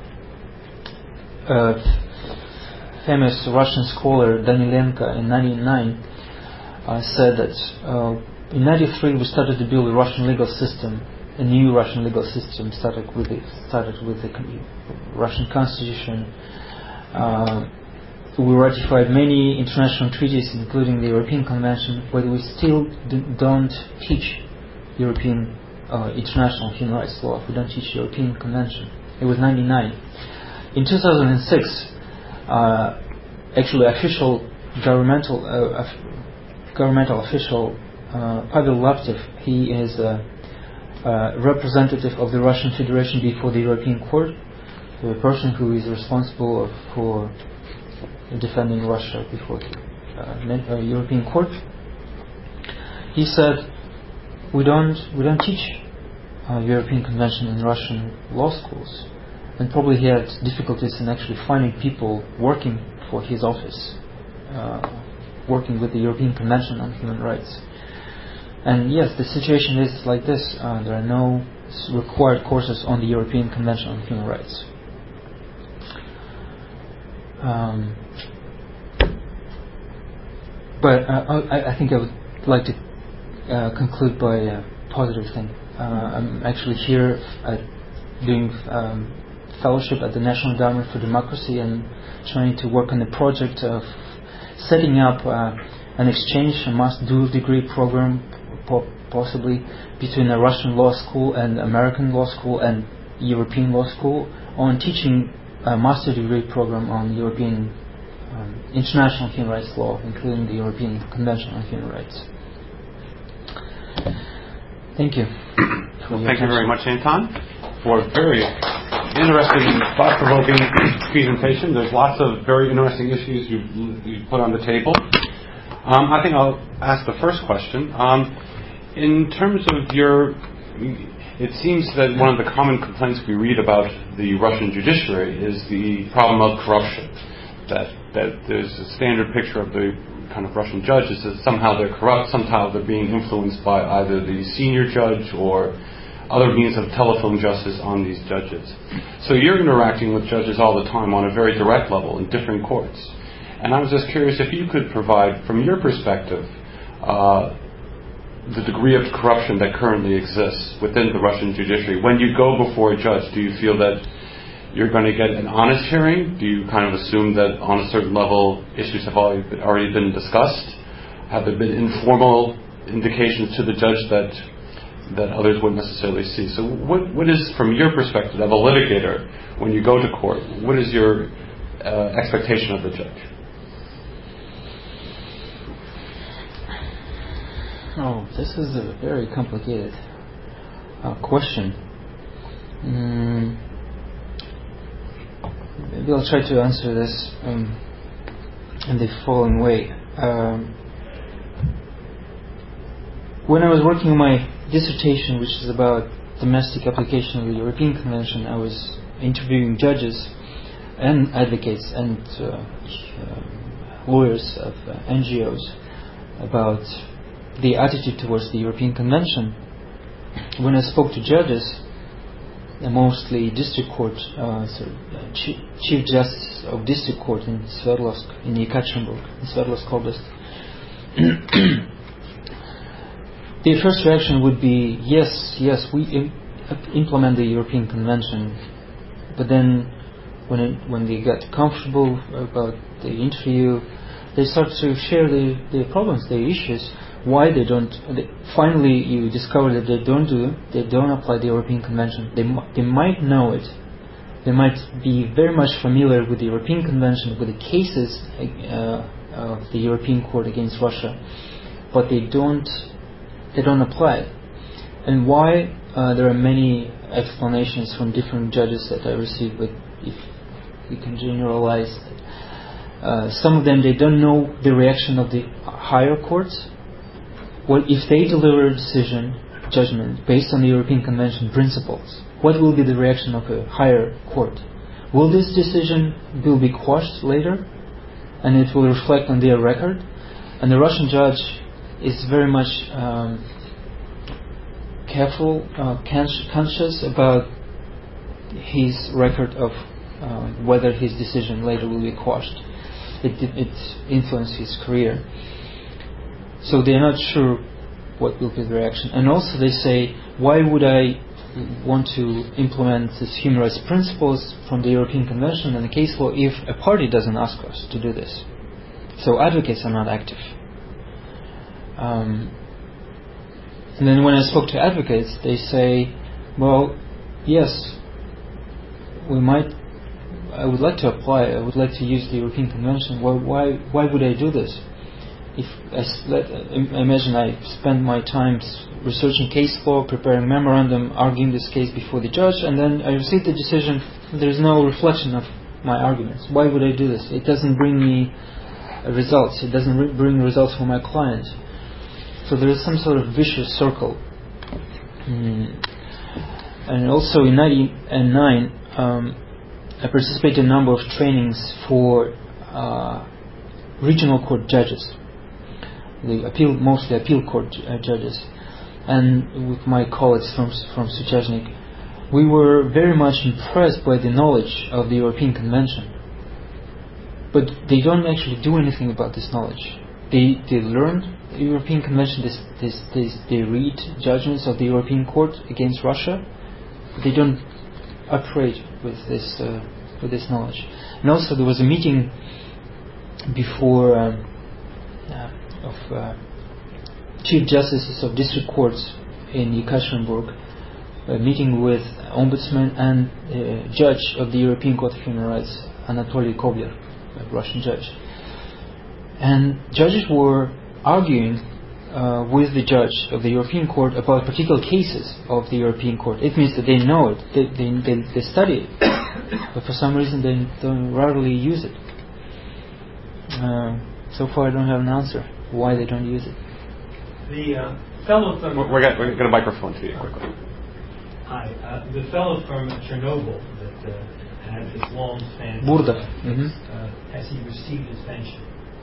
uh, famous Russian scholar Danilenko in ninety-nine uh, said that uh, in ninety-three we started to build a Russian legal system, a new Russian legal system started with the, started with the Russian Constitution. Uh, we ratified many international treaties, including the European Convention, but we still d- don't teach European uh, international human rights law. We don't teach European Convention. It was ninety-nine. In two thousand six, uh, actually, official governmental uh, of governmental official uh, Pavel Laptev, he is a, a representative of the Russian Federation before the European Court, the person who is responsible for defending Russia before the uh, European Court. He said, "We don't we don't teach uh, European Convention in Russian law schools," and probably he had difficulties in actually finding people working for his office, uh, working with the European Convention on Human Rights. And yes, the situation is like this. Uh, there are no required courses on the European Convention on Human Rights. Um, but uh, I, I think I would like to uh, conclude by a positive thing. Uh, I'm actually here at doing um, fellowship at the National Endowment for Democracy and trying to work on a project of setting up uh, an exchange, a master dual degree program, po- possibly between a Russian law school and American law school and European law school, on teaching a master degree program on European um, international human rights law, including the European Convention on Human Rights. Thank you. Well, thank you very much, Anton, for a very interesting, thought-provoking presentation. There's lots of very interesting issues you you put on the table. Um, I think I'll ask the first question. Um, in terms of your, it seems that one of the common complaints we read about the Russian judiciary is the problem of corruption. That that there's a standard picture of the kind of Russian judges that somehow they're corrupt, somehow they're being influenced by either the senior judge or other means of telephone justice on these judges. So you're interacting with judges all the time on a very direct level in different courts. And I was just curious if you could provide, from your perspective, uh, the degree of corruption that currently exists within the Russian judiciary. When you go before a judge, do you feel that you're going to get an honest hearing? Do you kind of assume that on a certain level issues have already been discussed? Have there been informal indications to the judge that that others wouldn't necessarily see? So what what is, from your perspective of a litigator, when you go to court, what is your uh, expectation of the judge? Oh, this is a very complicated uh, question. Mm, maybe I'll try to answer this um, in the following way. Um, when I was working on my dissertation, which is about domestic application of the European Convention, I was interviewing judges and advocates and uh, uh, lawyers of uh, N G Os about the attitude towards the European Convention. When I spoke to judges, uh, mostly district court, uh, so, uh, chief, chief justice of district court in Sverdlovsk, in Yekaterinburg, in Sverdlovsk Oblast, their first reaction would be, yes, yes, we im- implement the European Convention. But then, when it, when they get comfortable about the interview, they start to share the, the problems, the issues, why they don't. They, finally, you discover that they don't do, they don't apply the European Convention. They they might know it, they might be very much familiar with the European Convention, with the cases uh, of the European Court against Russia, but they don't. They don't apply it. And why? Uh, there are many explanations from different judges that I received, but if we can generalize, Uh, some of them, they don't know the reaction of the higher courts. Well, if they deliver a decision, judgment, based on the European Convention principles, what will be the reaction of a higher court? Will this decision will be quashed later, and it will reflect on their record? And the Russian judge is very much um, careful, uh, conscious about his record of uh, whether his decision later will be quashed. It, it, it influenced his career. So they're not sure what will be the reaction. And also they say, why would I want to implement these human rights principles from the European Convention and the case law if a party doesn't ask us to do this? So advocates are not active. Um, and then when I spoke to advocates, they say, well, yes, we might, I would like to apply, I would like to use the European Convention. Well, why, why would I do this? If I let, imagine I spend my time researching case law, preparing memorandum, arguing this case before the judge, and then I receive the decision. There's no reflection of my arguments. Why would I do this? It doesn't bring me results. It doesn't re- bring results for my client. So there is some sort of vicious circle. Mm. And also in ninety-nine, um, I participated in a number of trainings for uh, regional court judges. The appeal, mostly appeal court uh, judges, and with my colleagues from from Suchaznik, we were very much impressed by the knowledge of the European Convention. But they don't actually do anything about this knowledge. They they learn the European Convention. This, this, this, they read judgments of the European Court against Russia. But they don't operate with this uh, with this knowledge. And also there was a meeting before. Um, uh, of uh, Chief Justices of District Courts in Yekaterinburg, a meeting with Ombudsman and uh, Judge of the European Court of Human Rights, Anatoly Kobler, a Russian judge. And judges were arguing uh, with the judge of the European Court about particular cases of the European Court. It means that they know it, they, they, they, they study it, but for some reason they don't rarely use it. Uh, so far I don't have an answer why they don't use it. The uh, fellow from... We're, we're going to microphone to you quickly. Hi. Uh, the fellow from Chernobyl that uh, had this long span... Burda. Uh, mm-hmm. uh, has he received his pension?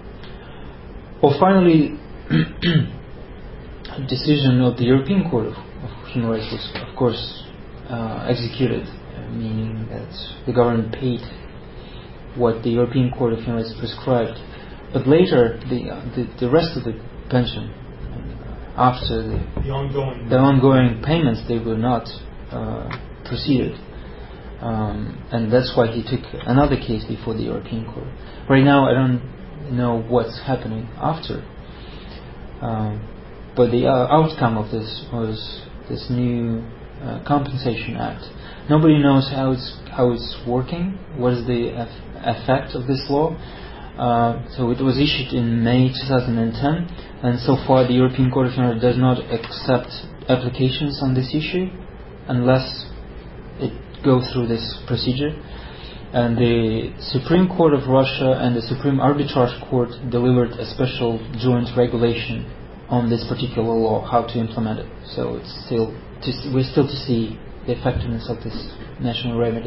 Well, finally, a decision of the European Court of, of Human Rights was, of course, uh, executed, uh, meaning that the government paid what the European Court of Human Rights prescribed. But later, the, uh, the the rest of the pension, uh, after the the ongoing the ongoing payments, they were not uh, proceeded, um, and that's why he took another case before the European Court. Right now, I don't know what's happening after, um, but the uh, outcome of this was this new uh, Compensation Act. Nobody knows how it's how it's working. What is the eff- effect of this law? Uh, so it was issued in May twenty ten, and so far the European Court of Human Rights does not accept applications on this issue unless it goes through this procedure. And the Supreme Court of Russia and the Supreme Arbitrage Court delivered a special joint regulation on this particular law, how to implement it. So it's still to, we're still to see the effectiveness of this national remedy.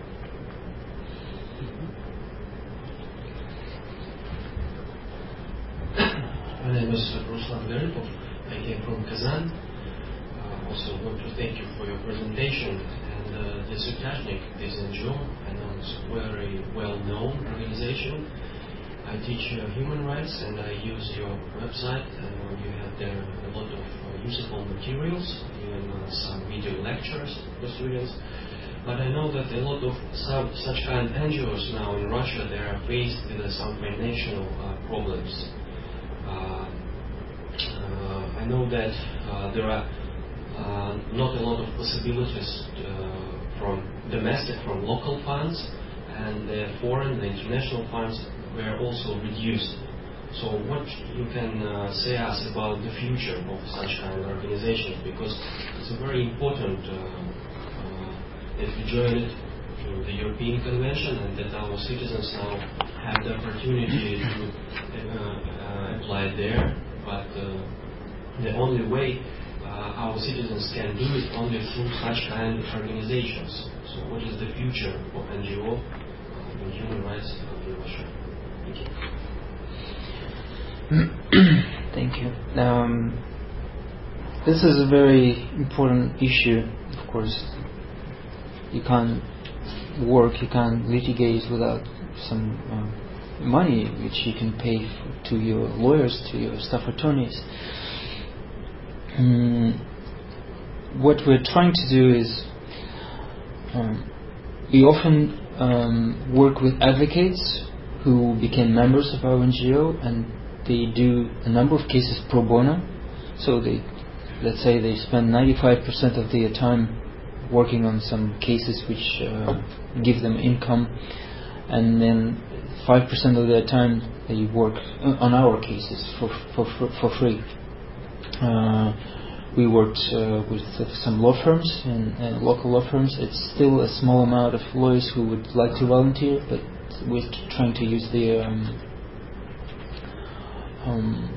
My name is Ruslan Garipov. I came from Kazan. Uh, also want to thank you for your presentation. And uh, the Suchaznik, this N G O, I know it's a very well-known organization. I teach uh, human rights and I use your website. I know you have there a lot of uh, useful materials, even uh, some video lectures for students. But I know that a lot of some, such kind of N G Os now in Russia, they are faced with uh, some financial uh, problems. Uh, uh, I know that uh, there are uh, not a lot of possibilities uh, from domestic, from local funds, and the foreign, the international funds were also reduced. So what you can uh, say us about the future of such kind of organizations, because it's a very important uh, uh, that we join it to the European Convention and that our citizens now had the opportunity to uh, uh, apply there, but uh, the only way uh, our citizens can do it only through such kind of organizations. So what is the future of N G O uh, in human rights in Russia? Thank you. Thank you. Um, this is a very important issue, of course. You can't work, you can't litigate without some uh, money which you can pay f- to your lawyers, to your staff attorneys. Um, what we're trying to do is um, we often um, work with advocates who became members of our N G O, and they do a number of cases pro bono. So they, let's say they spend ninety-five percent of their time working on some cases which uh, give them income, and then five percent of their time they work on our cases for for for, for free. Uh, we worked uh, with uh, some law firms and uh, local law firms. It's still a small amount of lawyers who would like to volunteer, but we're trying to use their um, um,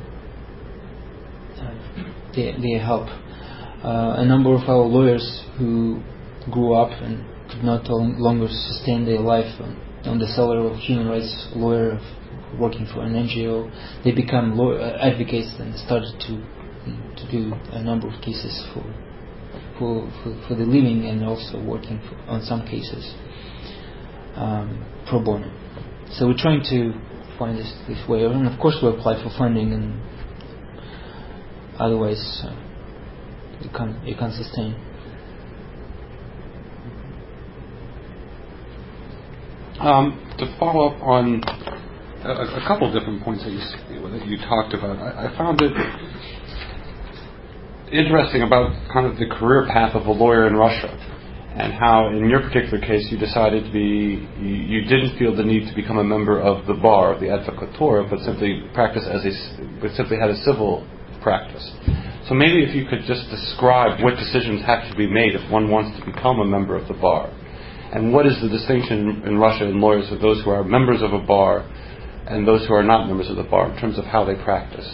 uh, their, their help. Uh, a number of our lawyers who grew up and could not longer sustain their life on, on the salary of a human rights lawyer working for an N G O, they become law, uh, advocates and started to to do a number of cases for for for, for the living, and also working for, on some cases um, pro bono. So we're trying to find this, this way, and of course we apply for funding, and otherwise. Uh, You can't, you can't sustain. Um, to follow up on a, a couple of different points that you that you talked about, I, I found it interesting about kind of the career path of a lawyer in Russia, and how, in your particular case, you decided to be you, you didn't feel the need to become a member of the bar, of the advocatura, but simply practice as a, but simply had a civil practice. So maybe if you could just describe what decisions have to be made if one wants to become a member of the bar, and what is the distinction in Russia in lawyers of those who are members of a bar and those who are not members of the bar in terms of how they practice.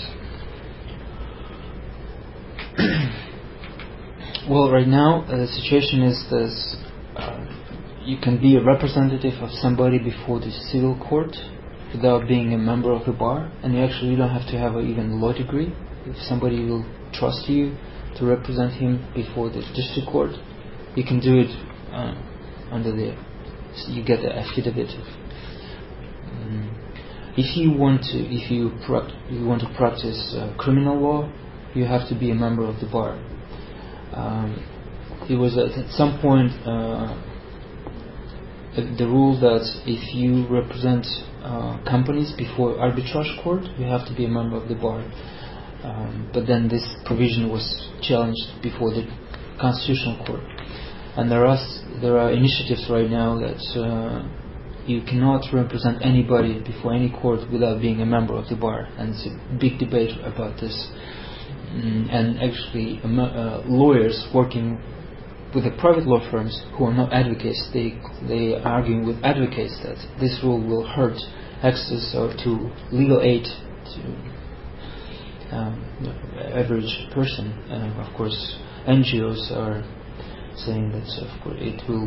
Well, right now uh, the situation is this: uh, you can be a representative of somebody before the civil court without being a member of the bar, and you actually don't have to have a, even a law degree. If somebody will trust you to represent him before the district court, you can do it uh, under the. So you get the affidavit. Um, if you want to, if you pract- you want to practice uh, criminal law, you have to be a member of the bar. Um, it was at, at some point uh, the rule that if you represent uh, companies before arbitrage court, you have to be a member of the bar. Um, but then this provision was challenged before the Constitutional Court, and there are there are initiatives right now that uh, you cannot represent anybody before any court without being a member of the bar, and it's a big debate about this. Mm, and actually, um, uh, lawyers working with the private law firms who are not advocates, they they are arguing with advocates that this rule will hurt access or to legal aid to Um, average person. Uh, of course, N G Os are saying that of course it will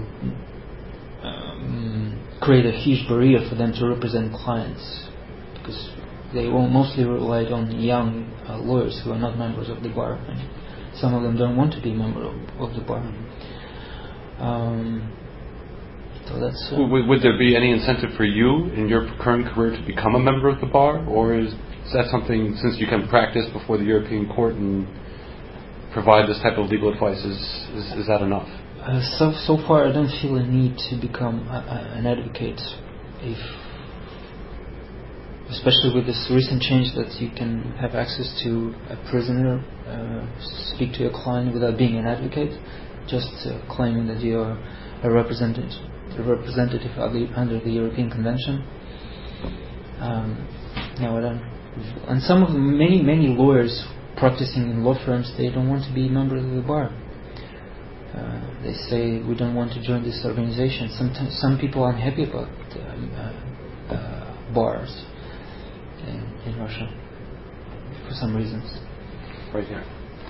um, create a huge barrier for them to represent clients, because they will mostly rely on young uh, lawyers who are not members of the bar, and some of them don't want to be a member of, of the bar. Um, so that's. Uh, would, would there be any incentive for you in your current career to become a member of the bar, or is Is that something, since you can practice before the European Court and provide this type of legal advice, is is, is that enough? Uh, so so far, I don't feel a need to become a, a, an advocate, if, especially with this recent change that you can have access to a prisoner, uh, speak to a client without being an advocate, just uh, claiming that you are a representative, a representative of the, under the European Convention. Um, no, I don't. And some of the many many lawyers practicing in law firms, they don't want to be members of the bar. Uh, they say we don't want to join this organization. Sometimes some people are unhappy about um, uh, uh, bars in, in Russia for some reasons. Right here.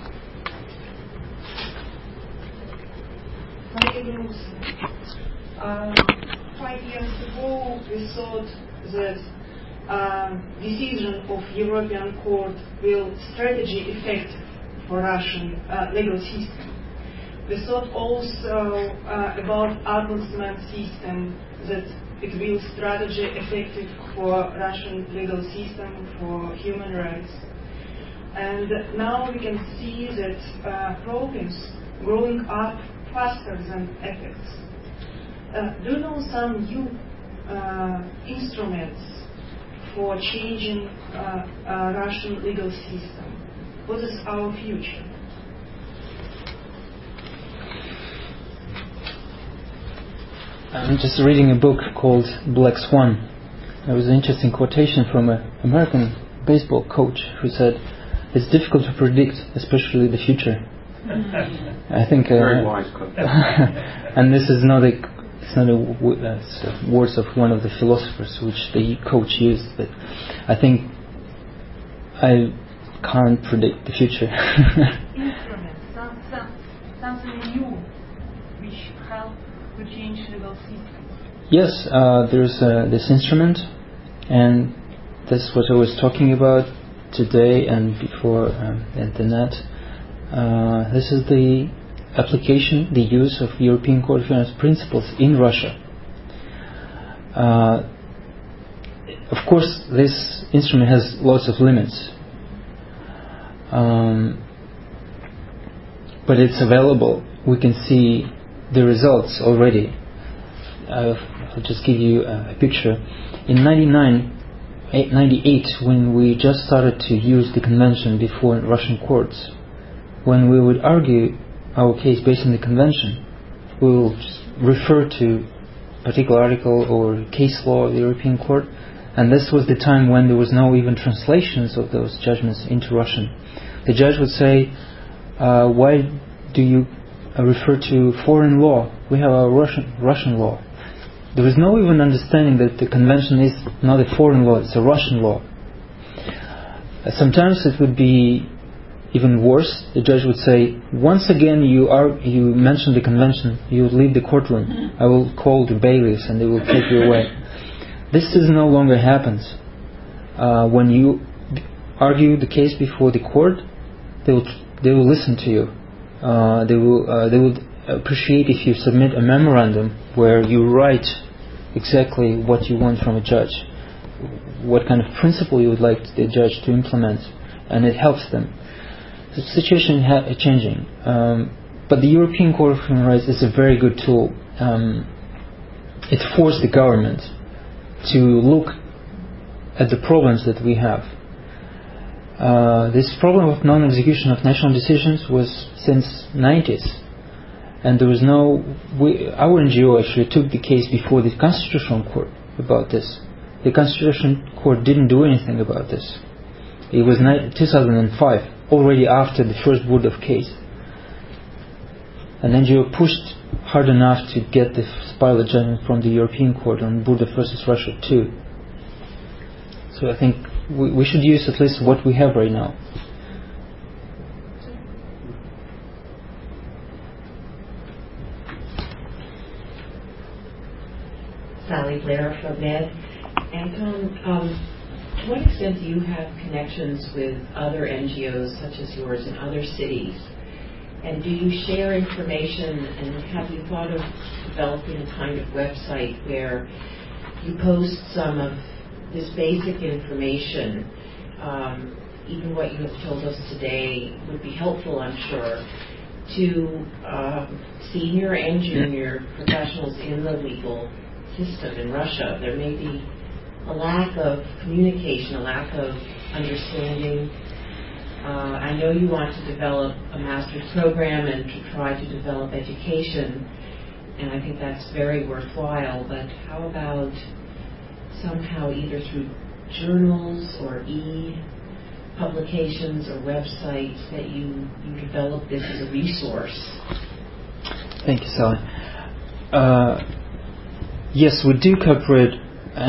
Uh, five years ago, we thought that uh, decision of European Court will strategy effective for Russian uh, legal system. We thought also uh, about ombudsman system, that it will strategy effective for Russian legal system for human rights. And now we can see that uh, problems growing up faster than effects. Uh, do you know some new uh, instruments for changing uh, uh, Russian legal system? What is our future? I'm just reading a book called Black Swan. There was an interesting quotation from an American baseball coach who said, "It's difficult to predict, especially the future." I think, uh, very wise quote. and this is not a, it's not a w- uh, it's, uh, words of one of the philosophers which the coach used, but I think I can't predict the future. Instruments, some, some, something new which help to change legal system. Yes, uh, there's uh, this instrument, and that's what I was talking about today and before um, the internet. Uh, this is the application, the use of European Court of Human Rights principles in Russia. Uh, of course, this instrument has lots of limits, um, but it's available. We can see the results already. Uh, I'll just give you a, a picture. In ninety-eight, when we just started to use the convention before Russian courts, when we would argue our case based on the convention, we will just refer to a particular article or case law of the European Court, and this was the time when there was no even translations of those judgments into Russian. The judge would say, uh, why do you uh, refer to foreign law? We have our Russian, Russian law. There was no even understanding that the convention is not a foreign law, it's a Russian law. Uh, sometimes it would be even worse. The judge would say, once again you are you mention the convention, you will leave the courtroom. I will call the bailiffs and they will take you away. This is no longer happens. Uh, when you argue the case before the court, they will they will listen to you. Uh, they will uh, they will appreciate if you submit a memorandum where you write exactly what you want from a judge, what kind of principle you would like the judge to implement, and it helps them. The situation is ha- changing, um, but the European Court of Human Rights is a very good tool. Um, it forced the government to look at the problems that we have. Uh, this problem of non-execution of national decisions was since nineties, and there was no. We, our N G O actually took the case before the Constitutional Court about this. The Constitutional Court didn't do anything about this. It was two thousand five. Already after the first Burdov case. And N G O pushed hard enough to get the pilot judgment from the European Court on Burdov versus Russia too. So I think we, we should use at least what we have right now. Sally Blair from Med. Anton, um, to what extent do you have connections with other N G Os such as yours in other cities? And do you share information, and have you thought of developing a kind of website where you post some of this basic information? Um, even what you have told us today would be helpful, I'm sure, to um, senior and junior professionals in the legal system in Russia. There may be a lack of communication, a lack of understanding. Uh, I know you want to develop a master's program and to try to develop education, and I think that's very worthwhile, but how about somehow either through journals or e-publications or websites that you, you develop this as a resource? Thank you, Sally. Uh, yes, we do cooperate uh,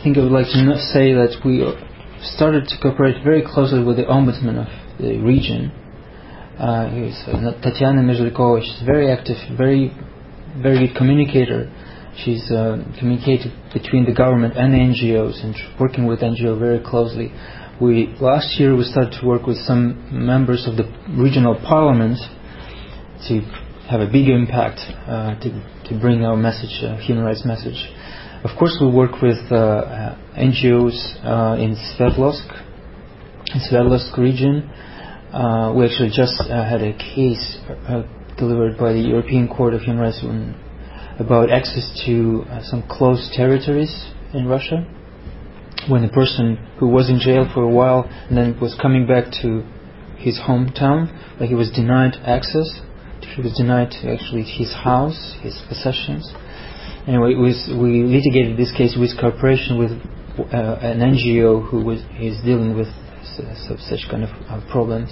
think I would like to say that we started to cooperate very closely with the ombudsman of the region. Uh, he was, uh, Tatiana Mezhlikova. She's very active, very, very good communicator. She's uh, communicated between the government and the N G Os and working with N G O very closely. We last year we started to work with some members of the regional parliament to have a bigger impact, uh, to to bring our message, uh, human rights message. Of course, we work with uh, uh, N G Os uh, in Sverdlovsk, in Sverdlovsk region. Uh, we actually just uh, had a case uh, delivered by the European Court of Human Rights on, about access to uh, some closed territories in Russia, when a person who was in jail for a while and then was coming back to his hometown, like he was denied access, he was denied actually his house, his possessions. Anyway, it was, we litigated this case with cooperation with uh, an N G O who was is dealing with such, such kind of uh, problems.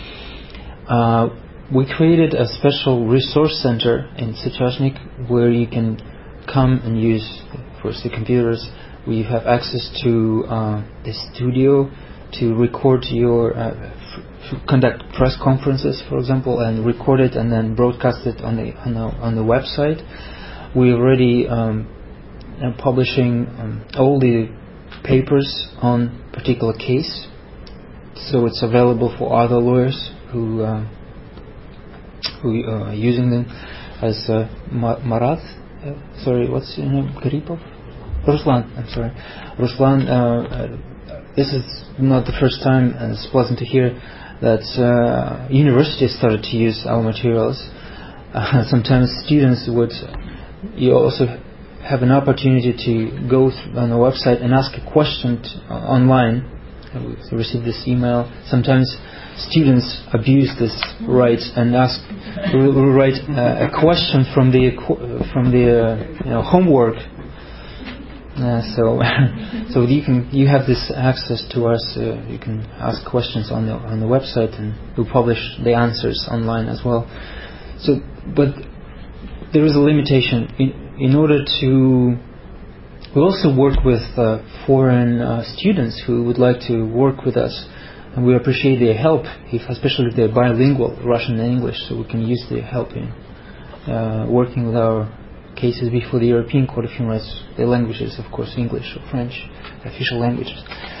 Uh, we created a special resource center in Suchazhnik where you can come and use, first, the computers. We have access to uh, the studio to record your, uh, f- conduct press conferences, for example, and record it and then broadcast it on the on the, on the website. We're already um, uh, publishing um, all the papers on particular case, so it's available for other lawyers who uh, who uh, are using them. As uh, Marat, uh, sorry, what's your name? Garipov? Ruslan, I'm sorry. Ruslan, uh, uh, this is not the first time, and it's pleasant to hear that uh, universities started to use our materials. Uh, sometimes students would, you also have an opportunity to go on a website and ask a question t- uh, online. We receive this email. Sometimes students abuse this right and ask, we will write uh, a question from the from the uh, you know, homework. Uh, so, so you can you have this access to us. Uh, you can ask questions on the on the website, and we publish the answers online as well. So, but there is a limitation. In in order to, we also work with uh, foreign uh, students who would like to work with us, and we appreciate their help, if especially if they're bilingual, Russian and English. So we can use their help in uh, working with our cases before the European Court of Human Rights. The languages, of course, English or French, official languages.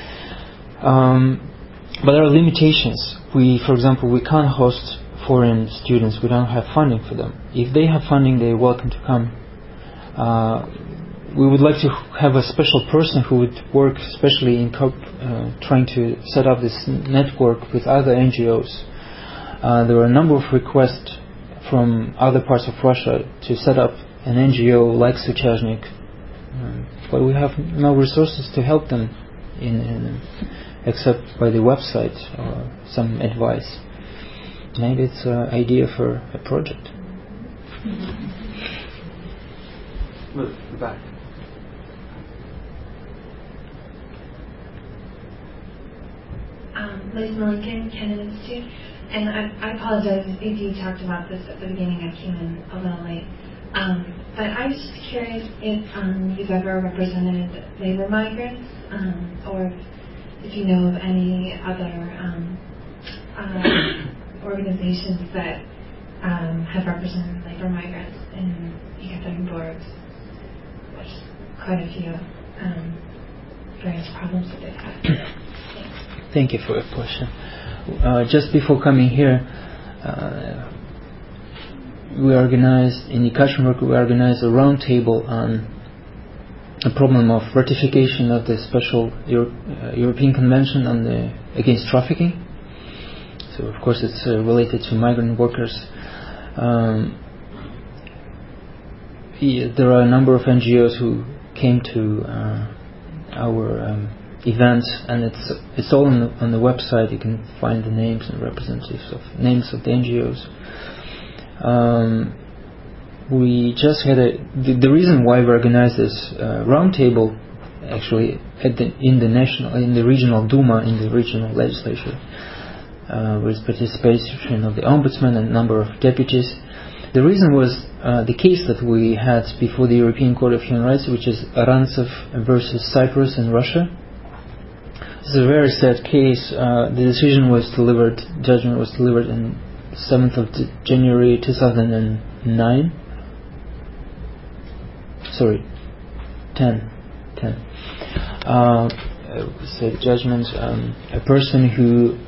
Um, but there are limitations. We, for example, we can't host foreign students. We don't have funding for them. If they have funding, they're welcome to come. Uh, we would like to have a special person who would work especially in co- uh, trying to set up this network with other N G Os. Uh, there are a number of requests from other parts of Russia to set up an N G O like Suchazhnik, um, but we have no resources to help them in, in except by the website or some advice. Maybe it's an idea for a project. Move the back. Um, Liz Milliken, Kennan Institute, and I, I apologize if you talked about this at the beginning. I came in a little late. Um, but I was just curious if um, you've ever represented labor migrants, um, or if you know of any other um, uh, organizations that um, have represented labor migrants in Yekaterinburg. There's quite a few um, various problems that they've had. Thanks. Thank you for your question. Uh, just before coming here, uh, we organized in Yekaterinburg, we organized a roundtable on the problem of ratification of the special Euro- uh, European Convention on the against trafficking. So, of course, it's uh, related to migrant workers. Um, yeah, there are a number of N G Os who came to uh, our um, event, and it's it's all on the, on the website. You can find the names and representatives of names of the N G Os. Um, we just had a the, the reason why we organized this uh, roundtable actually at the, in the national in the regional Duma in the regional legislature uh, with participation of the ombudsman and a number of deputies. The reason was uh, the case that we had before the European Court of Human Rights, which is Arantsov versus Cyprus and Russia. This is a very sad case. Uh, the decision was delivered, judgment was delivered on seventh of January two thousand nine. Sorry, ten. ten. Uh, it was a judgment, um, a person who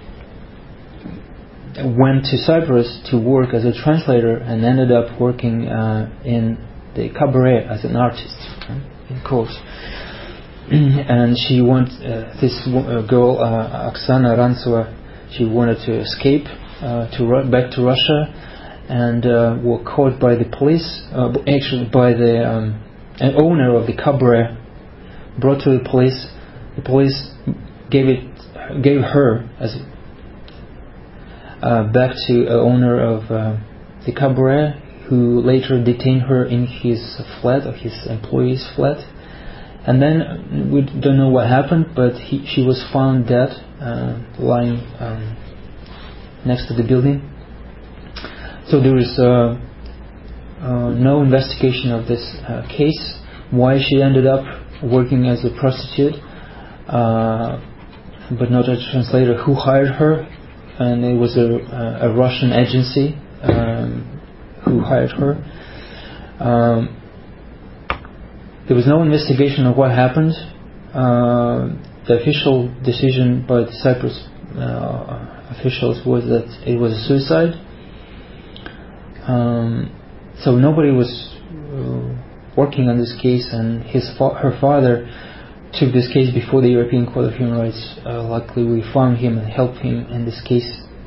went to Cyprus to work as a translator and ended up working uh, in the cabaret as an artist, uh, in quotes. And she wanted, uh, this uh, girl, uh, Oksana Rantsova, she wanted to escape uh, to ru- back to Russia, and uh, were caught by the police, uh, actually by the um, an owner of the cabaret, brought to the police. The police gave it, gave her as Uh, back to uh, owner of uh, the cabaret, who later detained her in his flat, or his employee's flat. And then we don't know what happened, but he, she was found dead, uh, lying um, next to the building. So there is uh, uh, no investigation of this uh, case, why she ended up working as a prostitute, uh, but not a translator, who hired her. And it was a, a Russian agency um, who hired her. Um, there was no investigation of what happened. Uh, the official decision by the Cyprus uh, officials was that it was a suicide. Um, so nobody was uh, working on this case, and his fa- her father took this case before the European Court of Human Rights. Uh, luckily, we found him and helped him in this case.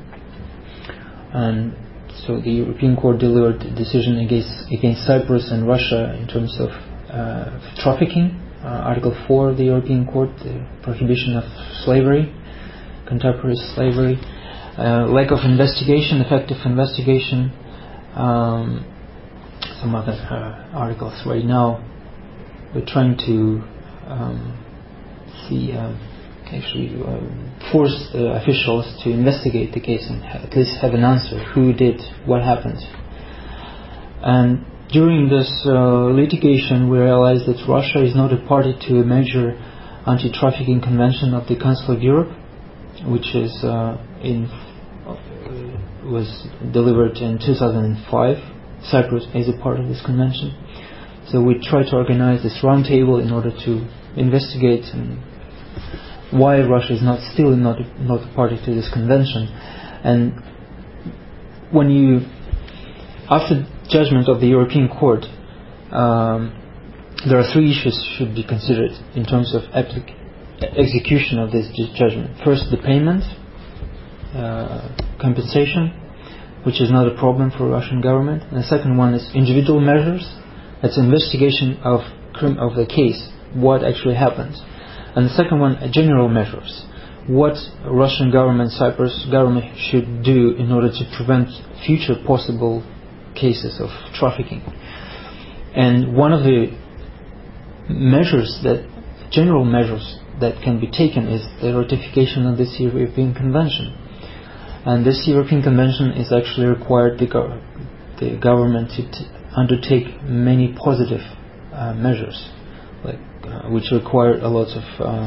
And so the European Court delivered a decision against against Cyprus and Russia in terms of uh, trafficking. Uh, Article four of the European Court, the prohibition of slavery, contemporary slavery, uh, lack of investigation, effective investigation. Um, some other uh, articles. Right now, we're trying to Um, see, uh, actually uh, force uh, officials to investigate the case and ha- at least have an answer. Who did? What happened? And during this uh, litigation, we realized that Russia is not a party to a major anti-trafficking convention of the Council of Europe, which is uh, in uh, was delivered in two thousand five. Cyprus is a part of this convention. So we try to organize this roundtable in order to investigate and why Russia is not still not not a party to this convention. And when you, after judgment of the European Court, um, there are three issues should be considered in terms of applic- execution of this judgment. First, the payment, uh, compensation, which is not a problem for Russian government. And the second one is individual measures. That's investigation of of the case, what actually happened. And the second one, general measures. What Russian government, Cyprus government should do in order to prevent future possible cases of trafficking. And one of the measures, that general measures that can be taken, is the ratification of this European Convention. And this European Convention is actually required the, go- the government to t- undertake many positive uh, measures, like uh, which require a lot of um,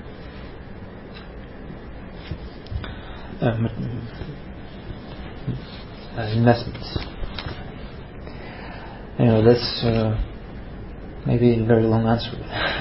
uh, uh, investments. You know, that's uh, maybe a very long answer.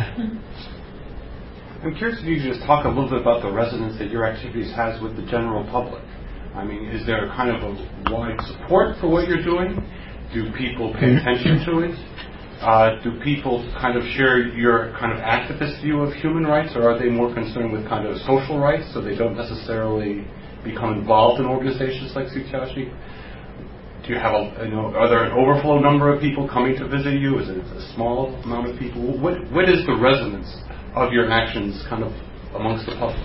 I'm curious if you could just talk a little bit about the resonance that your activities has with the general public. I mean, is there kind of a wide support for what you're doing? Do people pay attention to it? Uh, do people kind of share your kind of activist view of human rights, or are they more concerned with kind of social rights, so they don't necessarily become involved in organizations like Sutyashnik? Do you have a, you know, are there an overflow number of people coming to visit you? Is it a small amount of people? What what is the resonance of your actions kind of amongst the public?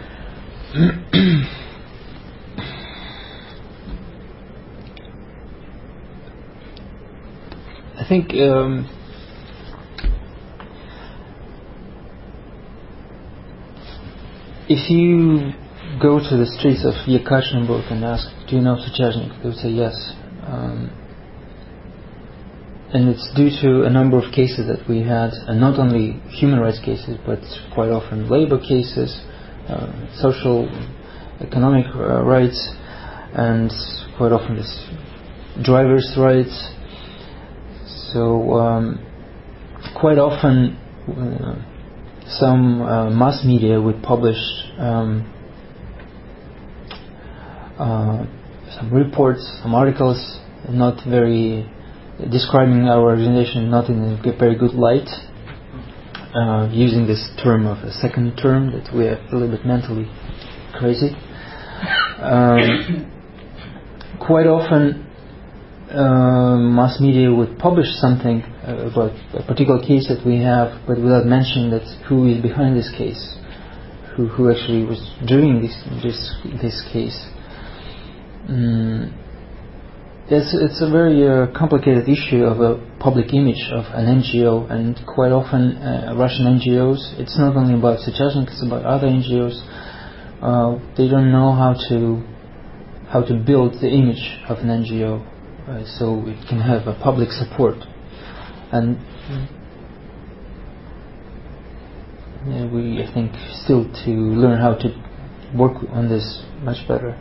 I think um, if you go to the streets of Yekaterinburg and ask, do you know Sutyashnik? They would say yes. Um, and it's due to a number of cases that we had, and not only human rights cases, but quite often labor cases, uh, social, economic uh, rights, and quite often this drivers' rights. So um, quite often uh, some uh, mass media would publish um, uh, some reports, some articles, not very describing our organization not in a very good light, uh, using this term of a second term that we are a little bit mentally crazy. Um, quite often uh, mass media would publish something uh, about a particular case that we have, but without mentioning that who is behind this case, who who actually was doing this this this case. Mm. It's, it's a very uh, complicated issue of a public image of an N G O, and quite often uh, Russian N G Os, it's not only about Suchasnik, it's about other N G Os. Uh, they don't know how to how to build the image of an N G O uh, so it can have a public support. And uh, we, I think, still to learn how to work on this much better.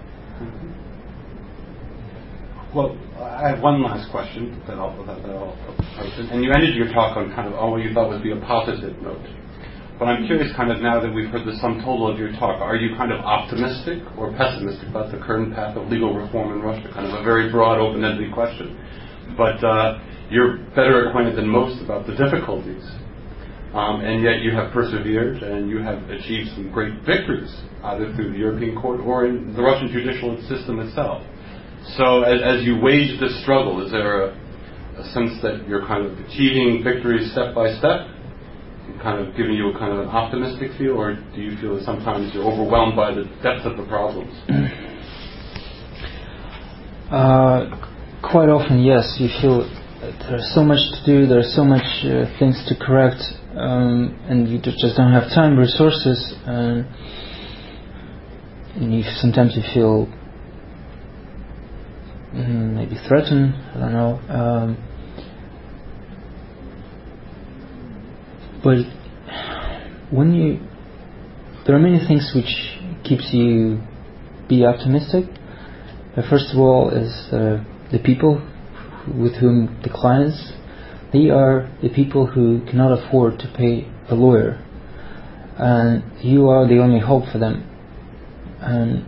Well, I have one last question that I'll, that I'll approach. And you ended your talk on kind of on what you thought would be a positive note. But I'm curious, kind of now that we've heard the sum total of your talk, are you kind of optimistic or pessimistic about the current path of legal reform in Russia? Kind of a very broad, open-ended question. But uh, you're better acquainted than most about the difficulties. Um, and yet you have persevered and you have achieved some great victories, either through the European Court or in the Russian judicial system itself. So as, as you wage this struggle, is there a, a sense that you're kind of achieving victories step by step, kind of giving you a kind of an optimistic feel, or do you feel that sometimes you're overwhelmed by the depth of the problems? Uh, quite often, yes. You feel that there's so much to do, there's so much uh, things to correct, um, and you just don't have time, resources, and, and you, sometimes you feel maybe threatened, I don't know. Um, but when you, there are many things which keeps you be optimistic. Uh, first of all, is uh, the people with whom the clients, they are the people who cannot afford to pay a lawyer, and you are the only hope for them. And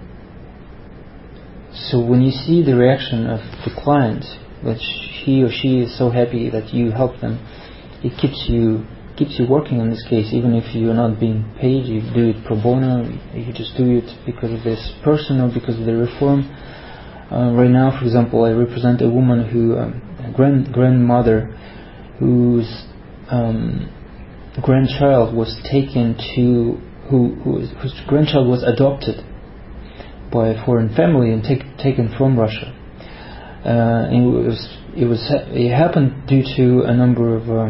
so when you see the reaction of the client, that he or she is so happy that you help them, it keeps you keeps you working on this case, even if you're not being paid. You do it pro bono. You just do it because of this person or because of the reform. Uh, right now, for example, I represent a woman who, um, a grand grandmother, whose um, grandchild was taken to who, who whose grandchild was adopted by a foreign family and take, taken from Russia. Uh, and it was it was it happened due to a number of uh,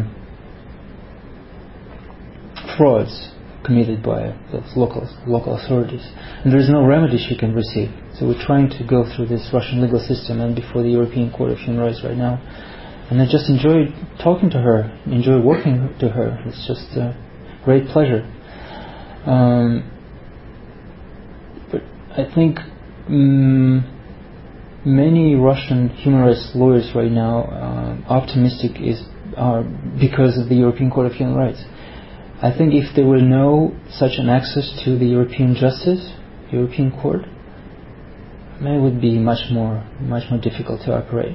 frauds committed by the local local authorities, and there is no remedy she can receive. So we're trying to go through this Russian legal system and before the European Court of Human Rights right now. And I just enjoy talking to her, enjoy working to her. It's just a great pleasure. Um, but I think um, many Russian human rights lawyers right now um, optimistic is are because of the European Court of Human Rights. I think if there were no such an access to the European justice, European Court, it would be much more, much more difficult to operate.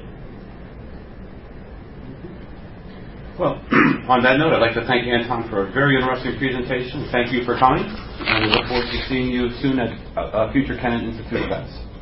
Well, on that note, I'd like to thank Anton for a very interesting presentation. Thank you for coming, and we look forward to seeing you soon at uh, future Kennan Institute events.